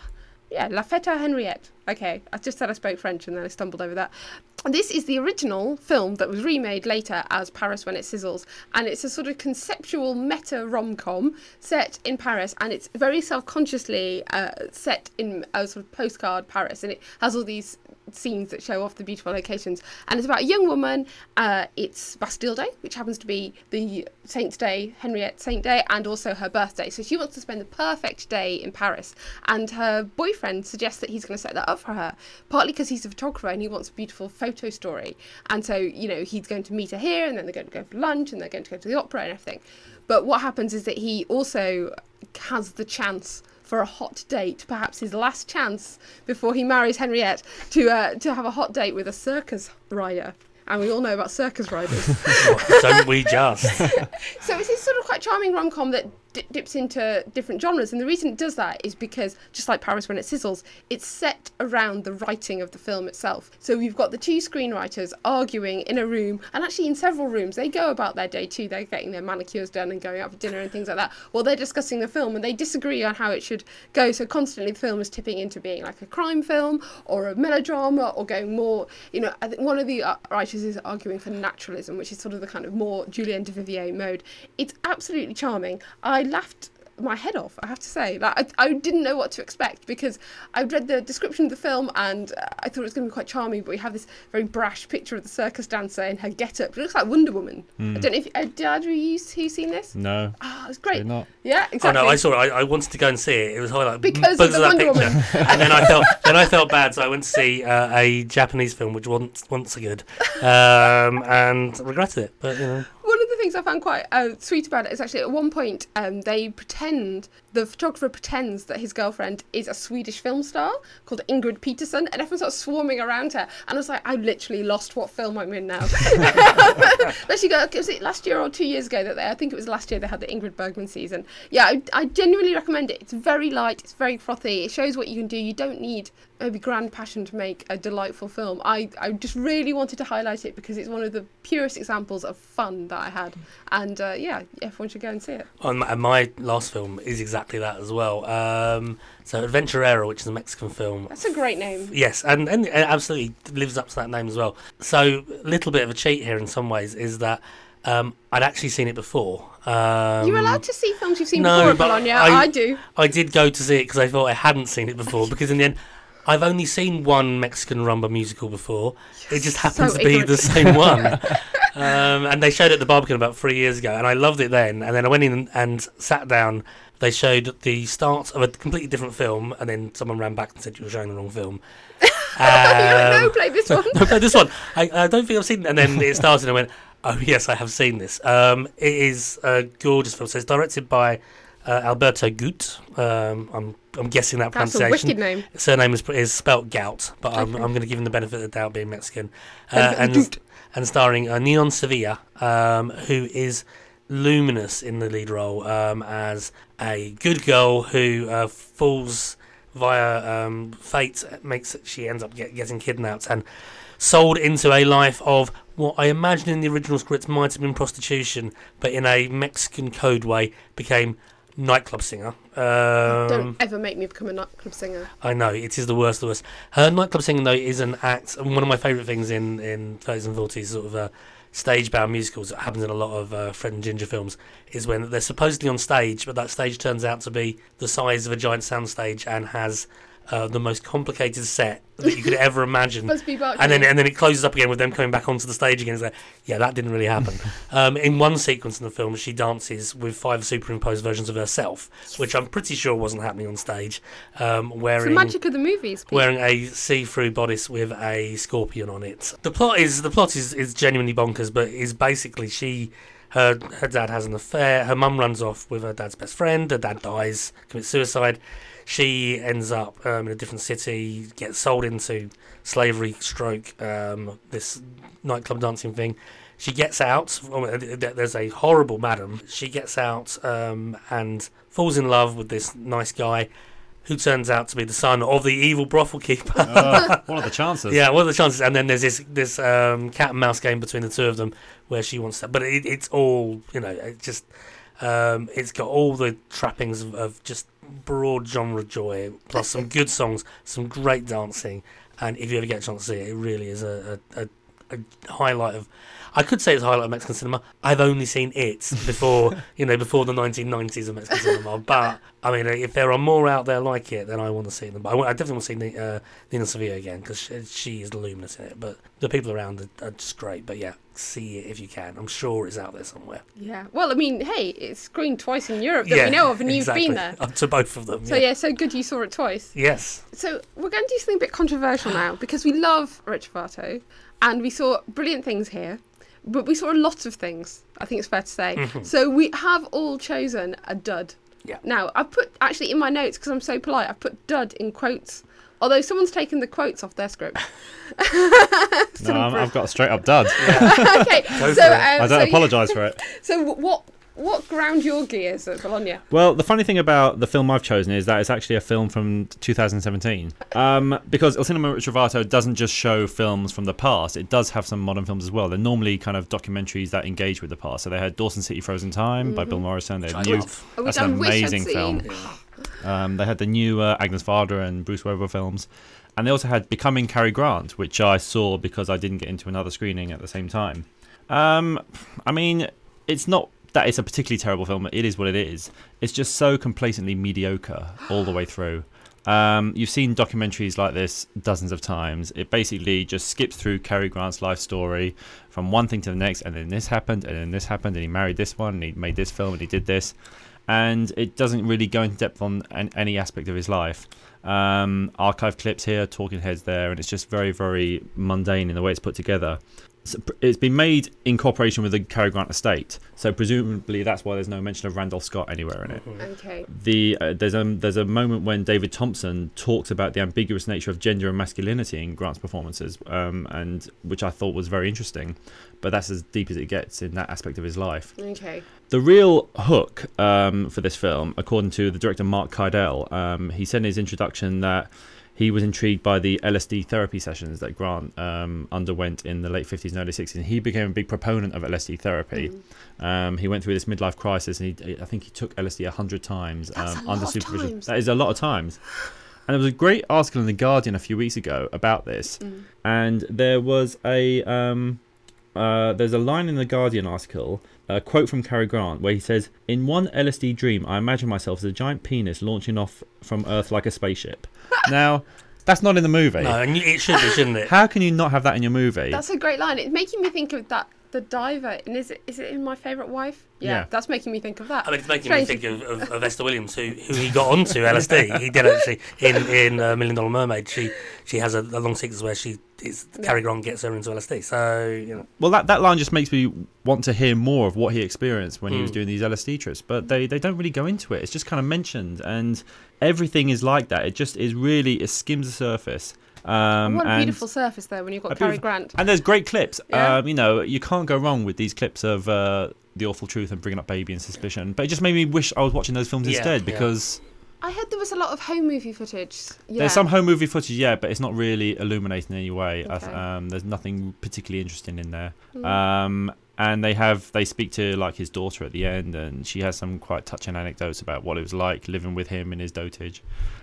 Yeah, La Fête à Henriette. Okay, I just said I spoke French and then I stumbled over that. And this is the original film that was remade later as Paris When It Sizzles. And it's a sort of conceptual meta rom-com set in Paris. And it's very self-consciously set in a sort of postcard Paris. And it has all these scenes that show off the beautiful locations, and it's about a young woman. It's Bastille Day, which happens to be the Saint's Day, Henriette Saint Day, and also her birthday. So she wants to spend the perfect day in Paris, and her boyfriend suggests that he's going to set that up for her, partly because he's a photographer and he wants a beautiful photo story. And so, you know, he's going to meet her here, and then they're going to go for lunch, and they're going to go to the opera and everything. But what happens is that he also has the chance for a hot date, perhaps his last chance before he marries Henriette, to have a hot date with a circus rider. And we all know about circus riders. Don't we just? So it's this sort of quite charming rom-com that dips into different genres, and the reason it does that is because, just like Paris When It Sizzles, it's set around the writing of the film itself. So we've got the two screenwriters arguing in a room, and actually in several rooms. They go about their day too. They're getting their manicures done and going out for dinner and things like that, while they're discussing the film, and they disagree on how it should go. So constantly the film is tipping into being like a crime film or a melodrama, or going more, you know, I think one of the writers is arguing for naturalism, which is sort of the kind of more Julien Duvivier mode. It's absolutely charming. I laughed my head off, I have to say. Like, I didn't know what to expect, because I'd read the description of the film and I thought it was going to be quite charming, but we have this very brash picture of the circus dancer in her get-up. It looks like Wonder Woman. I don't know if did either of you seen this? No. Oh, it was great. Not. Yeah, exactly. Oh no, I saw it. I wanted to go and see it. It was highlighted because of the that Wonder picture. Woman. And then I felt bad, so I went to see a Japanese film which wasn't so good, and regretted it. But you know. One of the things I found quite sweet about it is actually at one point the photographer pretends that his girlfriend is a Swedish film star called Ingrid Peterson, and everyone starts swarming around her. And I was like, I literally lost what film I'm in now. Especially, was it last year or 2 years ago I think it was last year they had the Ingrid Bergman season. Yeah, I genuinely recommend it. It's very light, it's very frothy, it shows what you can do. You don't need maybe grand passion to make a delightful film. I just really wanted to highlight it because it's one of the purest examples of fun that I had, and yeah, everyone should go and see it. And my last film is exactly that as well. So Adventurera, which is a Mexican film. That's a great name. Yes, and it absolutely lives up to that name as well. So a little bit of a cheat here in some ways is that I'd actually seen it before. You're allowed to see films you've seen before at Bologna. I do. I did go to see it because I thought I hadn't seen it before, because in the end I've only seen one Mexican rumba musical before. It just happens to be the same one. And they showed it at the Barbican about 3 years ago, and I loved it then. And then I went in and sat down. They showed the start of a completely different film, and then someone ran back and said, you were showing the wrong film. No, play this one. No, play this one. I don't think I've seen it. And then it started and I went, oh, yes, I have seen this. It is a gorgeous film. So it's directed by Alberto Gut. I'm guessing that That's pronunciation. A wicked name. His surname is spelt Gout, but I'm going to give him the benefit of the doubt being Mexican. And starring Neon Sevilla, who is luminous in the lead role as a good girl who falls via fate, she ends up getting kidnapped and sold into a life of what I imagine in the original script might have been prostitution, but in a Mexican code way became nightclub singer. Don't ever make me become a nightclub singer. I know, it is the worst of the worst. Her nightclub singing, though, is an act, and one of my favourite things in 30s and 40s sort of stage-bound musicals that happens in a lot of Fred and Ginger films is when they're supposedly on stage, but that stage turns out to be the size of a giant soundstage and has the most complicated set that you could ever imagine. And then it closes up again with them coming back onto the stage again. It's like, yeah, that didn't really happen. In one sequence in the film, she dances with 5 superimposed versions of herself, which I'm pretty sure wasn't happening on stage. Wearing, it's the magic of the movies. Pete. Wearing a see-through bodice with a scorpion on it. The plot is genuinely bonkers, but is basically her dad has an affair. Her mum runs off with her dad's best friend. Her dad dies, commits suicide. She ends up in a different city, gets sold into slavery / this nightclub dancing thing. She gets out. There's a horrible madam. She gets out and falls in love with this nice guy who turns out to be the son of the evil brothel keeper. What are the chances? Yeah, what are the chances? And then there's this cat and mouse game between the two of them where she wants that. But it's all, it just... it's got all the trappings of just broad genre joy, plus some good songs, some great dancing, and if you ever get a chance to see it, it really is a highlight of. I could say it's a highlight of Mexican cinema. I've only seen it before, before the 1990s of Mexican cinema. But I mean, if there are more out there like it, then I want to see them. But I definitely want to see Nina Sevilla again because she is luminous in it. But the people around are just great. But yeah, see it if you can. I'm sure it's out there somewhere. Yeah. Well, I mean, hey, it's screened twice in Europe that we know of, and exactly. You've been there. Up to both of them. So so good you saw it twice. Yes. So we're going to do something a bit controversial now because we love Richard Varto, and we saw brilliant things here. But we saw a lot of things, I think it's fair to say. Mm-hmm. So we have all chosen a dud. Yeah. Now, I've put, actually in my notes, because I'm so polite, I've put dud in quotes. Although someone's taken the quotes off their script. No, I've got a straight up dud. Okay, I don't apologise for it. So what ground your gears at Bologna? Well, the funny thing about the film I've chosen is that it's actually a film from 2017. Because Il Cinema Ritrovato doesn't just show films from the past, it does have some modern films as well. They're normally kind of documentaries that engage with the past. So they had Dawson City Frozen Time by Bill Morrison. They had that's an amazing film. They had the new Agnes Varda and Bruce Weber films. And they also had Becoming Cary Grant, which I saw because I didn't get into another screening at the same time. I mean, it's not that it's a particularly terrible film. It is what it is. It's just so complacently mediocre all the way through. You've seen documentaries like this dozens of times. It basically just skips through Cary Grant's life story from one thing to the next, and then this happened, and then this happened, and he married this one, and he made this film, and he did this. And it doesn't really go into depth on any aspect of his life. Archive clips here, talking heads there, and it's just very, very mundane in the way it's put together. It's been made in cooperation with the Cary Grant estate, so presumably that's why there's no mention of Randolph Scott anywhere in it. Okay. There's a moment when David Thompson talks about the ambiguous nature of gender and masculinity in Grant's performances, and which I thought was very interesting. But that's as deep as it gets in that aspect of his life. Okay. The real hook for this film, according to the director Mark Kydell, he said in his introduction that he was intrigued by the LSD therapy sessions that Grant underwent in the late 50s and early 60s. And he became a big proponent of LSD therapy. He went through this midlife crisis, and I think he took LSD 100 times under supervision. Times. That is a lot of times. And there was a great article in The Guardian a few weeks ago about this. And there was there's a line in the Guardian article, a quote from Cary Grant, where he says, "In one LSD dream, I imagine myself as a giant penis launching off from Earth like a spaceship." Now, that's not in the movie. No, and it should be, shouldn't it? How can you not have that in your movie? That's a great line. It's making me think of the diver. And is it in My Favourite Wife? Yeah, that's making me think of that. I mean, it's making me think of Esther Williams, who he got onto LSD. He did actually in $1 Million Mermaid. She has a long sequence where Cary Grant gets her into LSD. So Well, that line just makes me want to hear more of what he experienced when he was doing these LSD trips. But they don't really go into it. It's just kind of mentioned, and everything is like that. It just is really, it skims the surface. What a beautiful surface though when you've got Cary Grant. And there's great clips. Yeah. You can't go wrong with these clips of The Awful Truth and Bringing Up Baby and Suspicion. But it just made me wish I was watching those films instead because I heard there was a lot of home movie footage. Yeah. There's some home movie footage, but it's not really illuminating in any way. Okay. There's nothing particularly interesting in there. And they speak to like his daughter at the end, and she has some quite touching anecdotes about what it was like living with him in his dotage.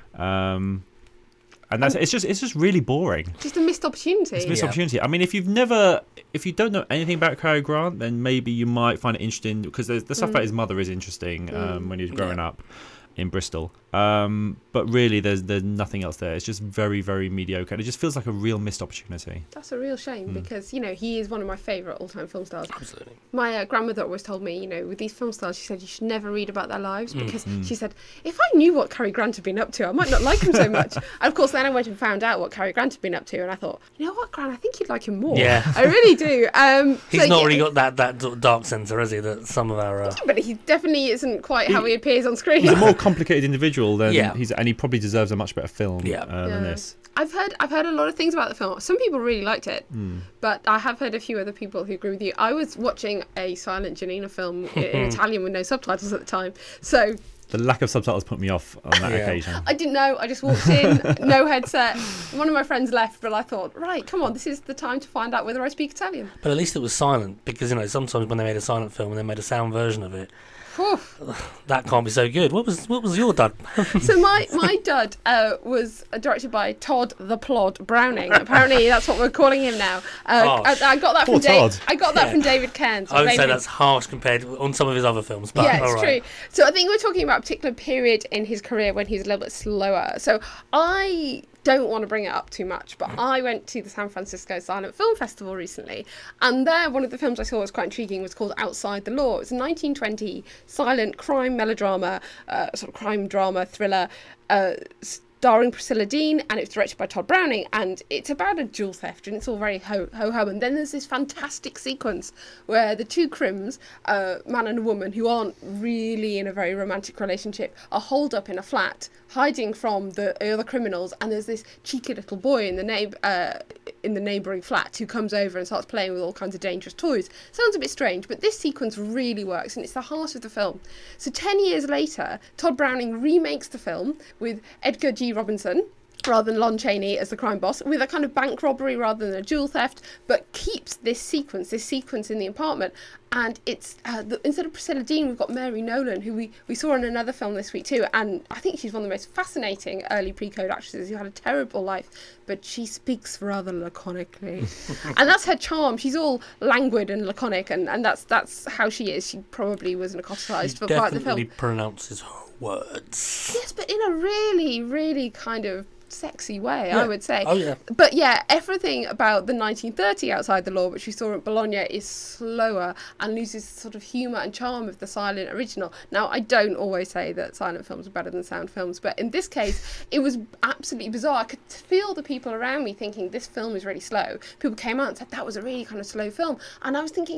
And that's it's just really boring. Just a missed opportunity. It's a missed opportunity. I mean, if you don't know anything about Cary Grant, then maybe you might find it interesting because the stuff about his mother is interesting when he was growing up in Bristol. But really, there's nothing else there. It's just very, very mediocre. And it just feels like a real missed opportunity. That's a real shame because, he is one of my favourite all-time film stars. absolutely. My grandmother always told me, with these film stars, she said you should never read about their lives because she said, if I knew what Cary Grant had been up to, I might not like him so much. And of course, then I went and found out what Cary Grant had been up to, and I thought, you know what, Gran, I think you'd like him more. Yeah. I really do. He's not really got that dark centre, has he? That some of our... But he definitely isn't quite how he appears on screen. He's a more complicated individual than and he probably deserves a much better film than this. I've heard a lot of things about the film. Some people really liked it, but I have heard a few other people who agree with you. I was watching a silent Janina film in Italian with no subtitles at the time, so The lack of subtitles put me off on that occasion. I didn't know. I just walked in, no headset. One of my friends left, but I thought, right, come on, this is the time to find out whether I speak Italian. But at least it was silent, because sometimes when they made a silent film and they made a sound version of it, that can't be so good. What was your dud? So my dud was directed by Todd the Plod Browning. Apparently that's what we're calling him now. I got that from from David Cairns. I would say that's harsh compared on some of his other films. But yeah, it's true. So I think we're talking about a particular period in his career when he's a little bit slower. So I don't want to bring it up too much, but I went to the San Francisco Silent Film Festival recently, and there one of the films I saw was quite intriguing, was called Outside the Law. It's a 1920 silent crime melodrama, sort of crime drama thriller, starring Priscilla Dean, and it's directed by Todd Browning, and it's about a jewel theft, and it's all very ho-hum. And then there's this fantastic sequence where the two crims, man and a woman, who aren't really in a very romantic relationship, are holed up in a flat, hiding from the other criminals, and there's this cheeky little boy in the neighbouring flat who comes over and starts playing with all kinds of dangerous toys. Sounds a bit strange, but this sequence really works, and it's the heart of the film. So 10 years later, Todd Browning remakes the film with Edgar G. Robinson, rather than Lon Chaney as the crime boss, with a kind of bank robbery rather than a jewel theft, but keeps this sequence in the apartment. And it's instead of Priscilla Dean, we've got Mary Nolan, who we saw in another film this week too, and I think she's one of the most fascinating early pre-code actresses who had a terrible life, but she speaks rather laconically. And that's her charm. She's all languid and laconic, and that's how she is. She probably was narcotised for part of the film. Definitely pronounces her words. Yes, but in a really, really kind of sexy way, I would say. Oh, yeah. But yeah, everything about the 1930 Outside the Law, which we saw at Bologna, is slower and loses sort of humour and charm of the silent original. Now, I don't always say that silent films are better than sound films, but in this case, it was absolutely bizarre. I could feel the people around me thinking, this film is really slow. People came out and said, that was a really kind of slow film. And I was thinking,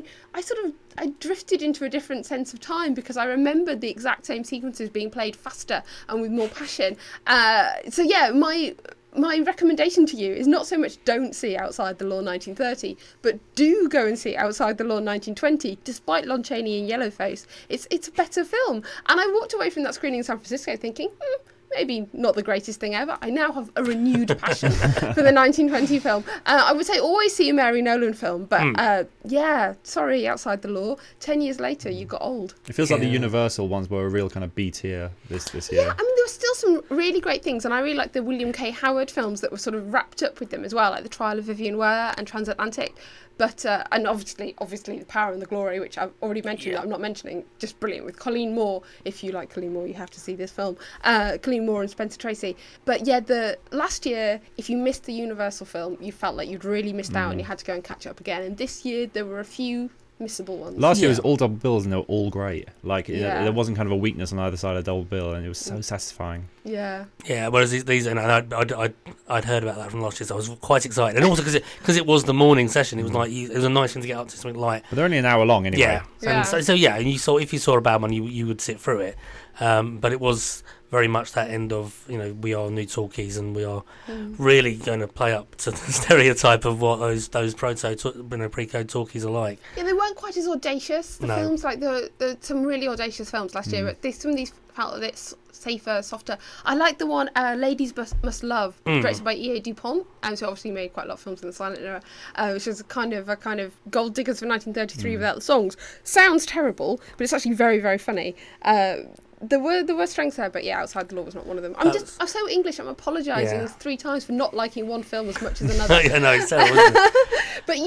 I drifted into a different sense of time, because I remembered the exact same sequences being played faster and with more passion. So yeah, my recommendation to you is not so much don't see Outside the Law 1930, but do go and see Outside the Law 1920. Despite Lon Chaney and Yellowface, it's a better film. And I walked away from that screening in San Francisco thinking, maybe not the greatest thing ever. I now have a renewed passion for the 1920 film. I would say always see a Mary Nolan film, but sorry, Outside the Law. 10 years later, you got old. It feels like the Universal ones were a real kind of B tier this year. Yeah, I mean, there were still some really great things, and I really like the William K. Howard films that were sort of wrapped up with them as well, like The Trial of Vivian Ware and Transatlantic. But and obviously The Power and the Glory, which I've already mentioned, that I'm not mentioning, just brilliant, with Colleen Moore. If you like Colleen Moore, you have to see this film. Colleen Moore and Spencer Tracy. But yeah, the last year, if you missed the Universal film, you felt like you'd really missed out and you had to go and catch up again. And this year, there were a few missable ones. Last year was all double bills and they were all great. Like there wasn't kind of a weakness on either side of double bill, and it was so satisfying. Yeah. Whereas these and I'd heard about that from last year, so I was quite excited, and also because it was the morning session, it was like it was a nice thing to get up to something light. But they're only an hour long anyway. Yeah. And so and if you saw a bad one, you would sit through it. But it was very much that end of, we are new talkies, and we are really going to play up to the stereotype of what those pre-code talkies are like. Yeah, they weren't quite as audacious. The films, like there were some really audacious films last year, but some of these felt a bit safer, softer. I like the one Ladies Must Love, directed by E.A. Dupont, and so obviously made quite a lot of films in the silent era, which is a kind of Gold Diggers for 1933 without the songs. Sounds terrible, but it's actually very, very funny. There were strengths there, but yeah, Outside the Law was not one of them. I'm so English. I'm apologising 3 times for not liking one film as much as another. It's terrible, isn't it? But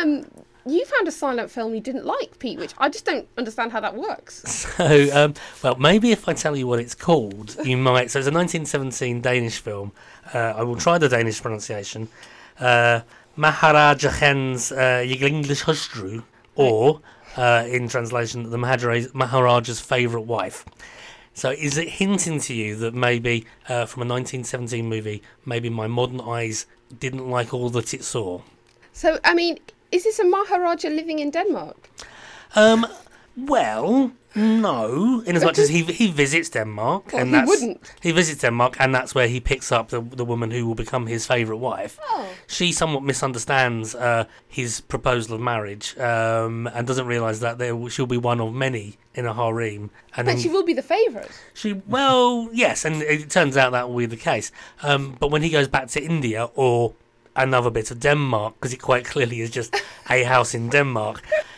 you found a silent film you didn't like, Pete, which I just don't understand how that works. So, well, maybe if I tell you what it's called, you might. So it's a 1917 Danish film. I will try the Danish pronunciation. Maharaja Khan's English Hustru, or in translation, the Maharaja's favourite wife. So is it hinting to you that maybe from a 1917 movie, maybe my modern eyes didn't like all that it saw? So, I mean, is this a Maharaja living in Denmark? Well, no, in as much as he visits Denmark, Well, and he wouldn't. he visits Denmark, and that's where he picks up the woman who will become his favourite wife. Oh. She somewhat misunderstands his proposal of marriage, and doesn't realise that she'll be one of many in a harem. And But she will be the favourite. well, yes, and it turns out that will be the case. But when he goes back to India or another bit of Denmark, because it quite clearly is just a house in Denmark,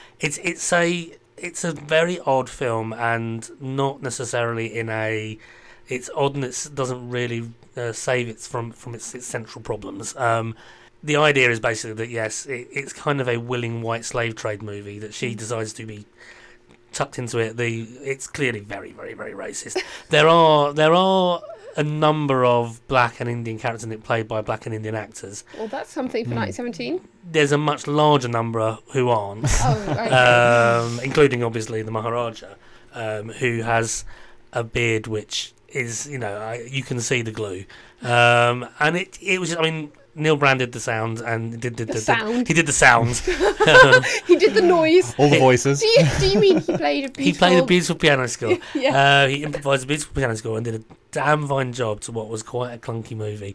it's a very odd film, and not necessarily in a. Its oddness doesn't really save it from its central problems. The idea is basically that yes, it's kind of a willing white slave trade movie that she decides to be tucked into it. It's clearly very, very, very racist. There are a number of black and Indian characters in it played by black and Indian actors. Well, that's something for 1917. There's a much larger number who aren't, Oh, okay. including obviously the Maharaja, who has a beard which is, you can see the glue. And it was, Neil Brand did the sound and did The sound. he did the sounds. He did the noise. All the voices. Do you mean he played a beautiful... He played a beautiful piano score. Yeah. He improvised a beautiful piano score and did a damn fine job to what was quite a clunky movie.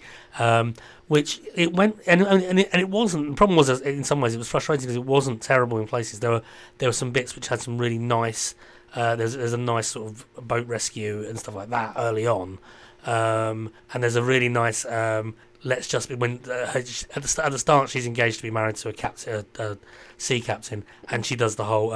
Which it went and it wasn't. The problem was in some ways it was frustrating because it wasn't terrible in places. There were some bits which had some really nice. There's a nice sort of boat rescue and stuff like that early on, and there's a really nice. Let's just be when at the start she's engaged to be married to a sea captain, and she does the whole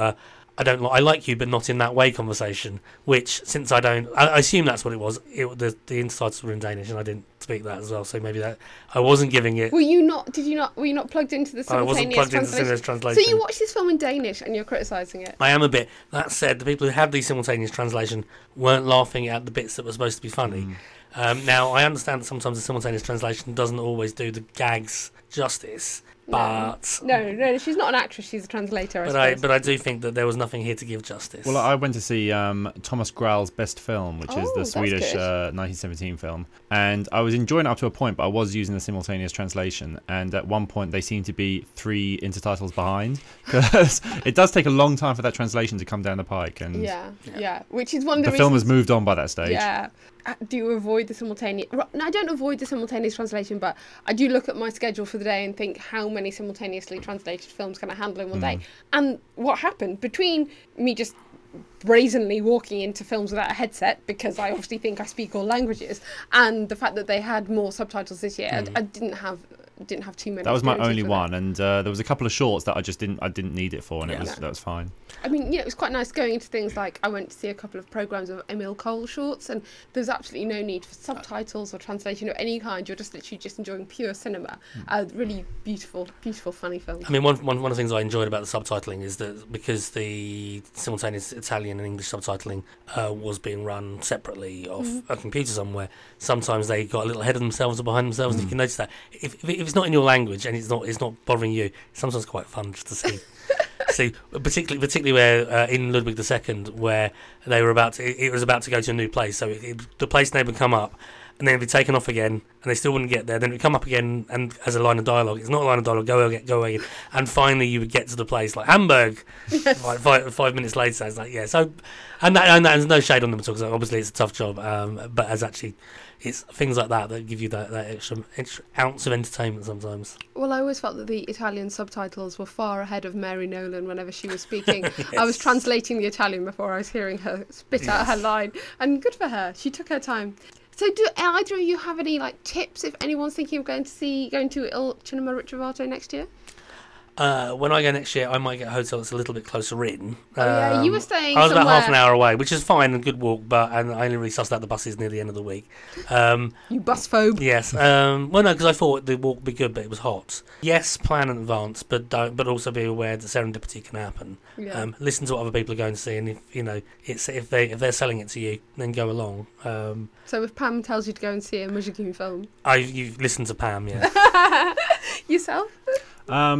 I like you but not in that way conversation, which since I assume that's what it was. The intertitles were in Danish and I didn't speak that as well, so maybe that I wasn't giving it. Were you not plugged into the simultaneous I wasn't plugged into the simultaneous translation. So you watched this film in Danish and you're criticising it? I am a bit. That said, the people who had the simultaneous translation weren't laughing at the bits that were supposed to be funny. Now, I understand that sometimes the simultaneous translation doesn't always do the gags justice, but... No, she's not an actress, she's a translator, I suppose. But I do think that there was nothing here to give justice. Well, I went to see Thomas Graal's Best Film, which is the that's Swedish good. 1917 film. And I was enjoying it up to a point, but I was using the simultaneous translation. And at one point, they seemed to be 3 intertitles behind. Because it does take a long time for that translation to come down the pike. And Yeah. Which is one of the film reasons... has moved on by that stage. Yeah. Do you avoid the simultaneous... No, I don't avoid the simultaneous translation, but I do look at my schedule for the day and think how many simultaneously translated films can I handle in one day? And what happened between me just brazenly walking into films without a headset, because I obviously think I speak all languages, and the fact that they had more subtitles this year, I didn't have too many. That was my experiences only with one, it. and there was a couple of shorts that I didn't need it for, and that was fine. I mean, it was quite nice going into things like I went to see a couple of programmes of Emil Cole shorts, and there's absolutely no need for subtitles or translation of any kind. You're just literally just enjoying pure cinema. Really beautiful, funny film. I mean, one of the things I enjoyed about the subtitling is that because the simultaneous Italian and English subtitling was being run separately off a computer somewhere, sometimes they got a little ahead of themselves or behind themselves, and you can notice that. If it's not in your language and it's not bothering you, it's sometimes quite fun just to see. See, particularly where in Ludwig II, where they were it was about to go to a new place, so the place name would come up, and then it'd be taken off again, and they still wouldn't get there. Then it'd come up again, and as a line of dialogue, it's not a line of dialogue. Go again, and finally you would get to the place like Hamburg. Yes. Like 5 minutes later, it's like So, and there's no shade on them at all. Because obviously it's a tough job, but as actually. It's things like that give you that extra ounce of entertainment sometimes. Well, I always felt that the Italian subtitles were far ahead of Mary Nolan whenever she was speaking. Yes. I was translating the Italian before I was hearing her spit out her line, and good for her. She took her time. So, do either of you have any tips if anyone's thinking of going to Il Cinema Ritrovato next year? When I go next year, I might get a hotel that's a little bit closer in. Yeah, you were staying I was about somewhere- half an hour away, which is fine and good walk, and I only really sussed out the buses near the end of the week. You bus phobe. Yes. Well, no, because I thought the walk would be good, but it was hot. Yes, plan in advance, but also be aware that serendipity can happen. Yeah. Listen to what other people are going to see, and if they're selling it to you, then go along. So if Pam tells you to go and see a Mujahideen film, You've listened to Pam, yeah. yourself?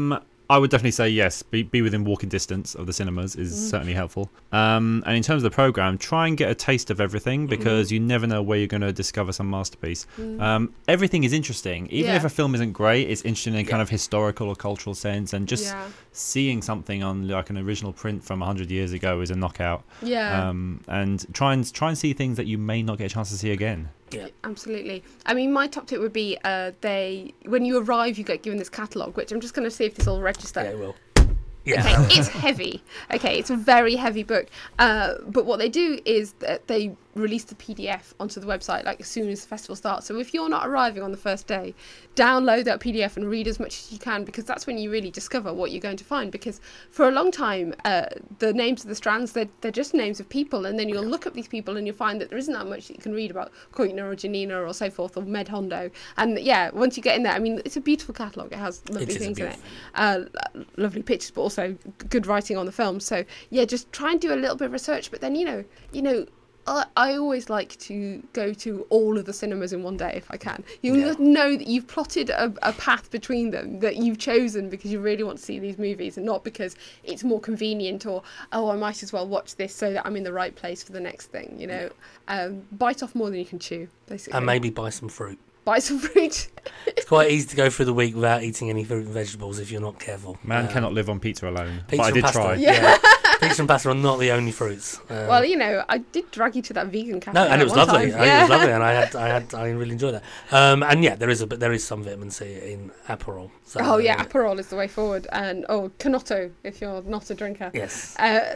I would definitely say yes. Be within walking distance of the cinemas is certainly helpful. And in terms of the programme, try and get a taste of everything because you never know where you're going to discover some masterpiece. Everything is interesting. Even if a film isn't great, it's interesting in a kind of historical or cultural sense. And just seeing something on like an original print from 100 years ago is a knockout. Yeah. And try and see things that you may not get a chance to see again. Yeah, absolutely. I mean, my top tip would be when you arrive, you get given this catalogue, which I'm just going to see if this will register. Yeah, it will. Yeah. Okay, it's heavy. Okay, it's a very heavy book. But what they do is that they release the PDF onto the website like as soon as the festival starts. So if you're not arriving on the first day, download that PDF and read as much as you can, because that's when you really discover what you're going to find. Because for a long time, the names of the strands, they're just names of people, and then you'll look up these people and you'll find that there isn't that much that you can read about Kuitner or Janina or so forth, or Med Hondo. And yeah, once you get in there, I mean, it's a beautiful catalogue. It has lovely things in it, lovely pictures, but also good writing on the film. So yeah, just try and do a little bit of research, but then you know I always like to go to all of the cinemas in one day if I can. You know that you've plotted a path between them that you've chosen because you really want to see these movies and not because it's more convenient or, I might as well watch this so that I'm in the right place for the next thing, you know. Bite off more than you can chew, basically. And maybe buy some fruit. Buy some fruit. It's quite easy to go through the week without eating any fruit and vegetables if you're not careful. Man cannot live on pizza alone. Pizza But I and did pasta, try. Yeah. Pizza and pasta are not the only fruits. Well, you know, I did drag you to that vegan cafe. No, and it was one lovely. time. It was lovely, and I really enjoyed that. And yeah, there is some vitamin C in Aperol. So, Oh yeah, Aperol is the way forward, and Canotto if you're not a drinker. Yes.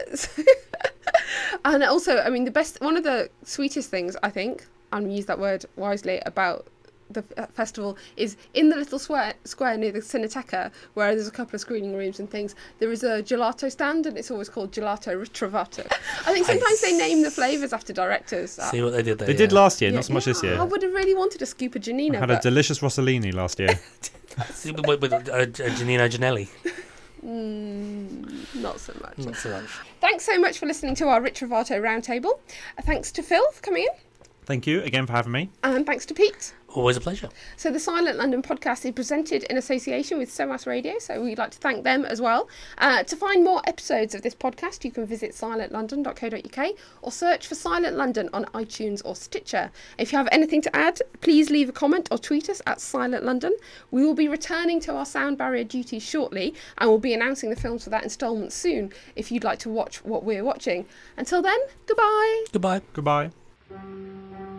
And also, I mean, one of the sweetest things I think, and use that word wisely, about the festival is in the little square near the Cineteca, where there's a couple of screening rooms and things. There is a gelato stand, and it's always called Gelato Ritrovato. I think sometimes they name the flavours after directors. See what they did there. They did last year, not so much this year. I would have really wanted a scoop of Janina. I had a delicious Rossellini last year. with Janino Janelli. Not so much. Not so much. Thanks so much for listening to our Ritrovato roundtable. Thanks to Phil for coming in. Thank you again for having me. And thanks to Pete. Always a pleasure. So the Silent London podcast is presented in association with SOAS Radio, so we'd like to thank them as well. To find more episodes of this podcast, you can visit silentlondon.co.uk or search for Silent London on iTunes or Stitcher. If you have anything to add, please leave a comment or tweet us at Silent London. We will be returning to our sound barrier duties shortly, and we'll be announcing the films for that instalment soon if you'd like to watch what we're watching. Until then, goodbye. Goodbye. Goodbye.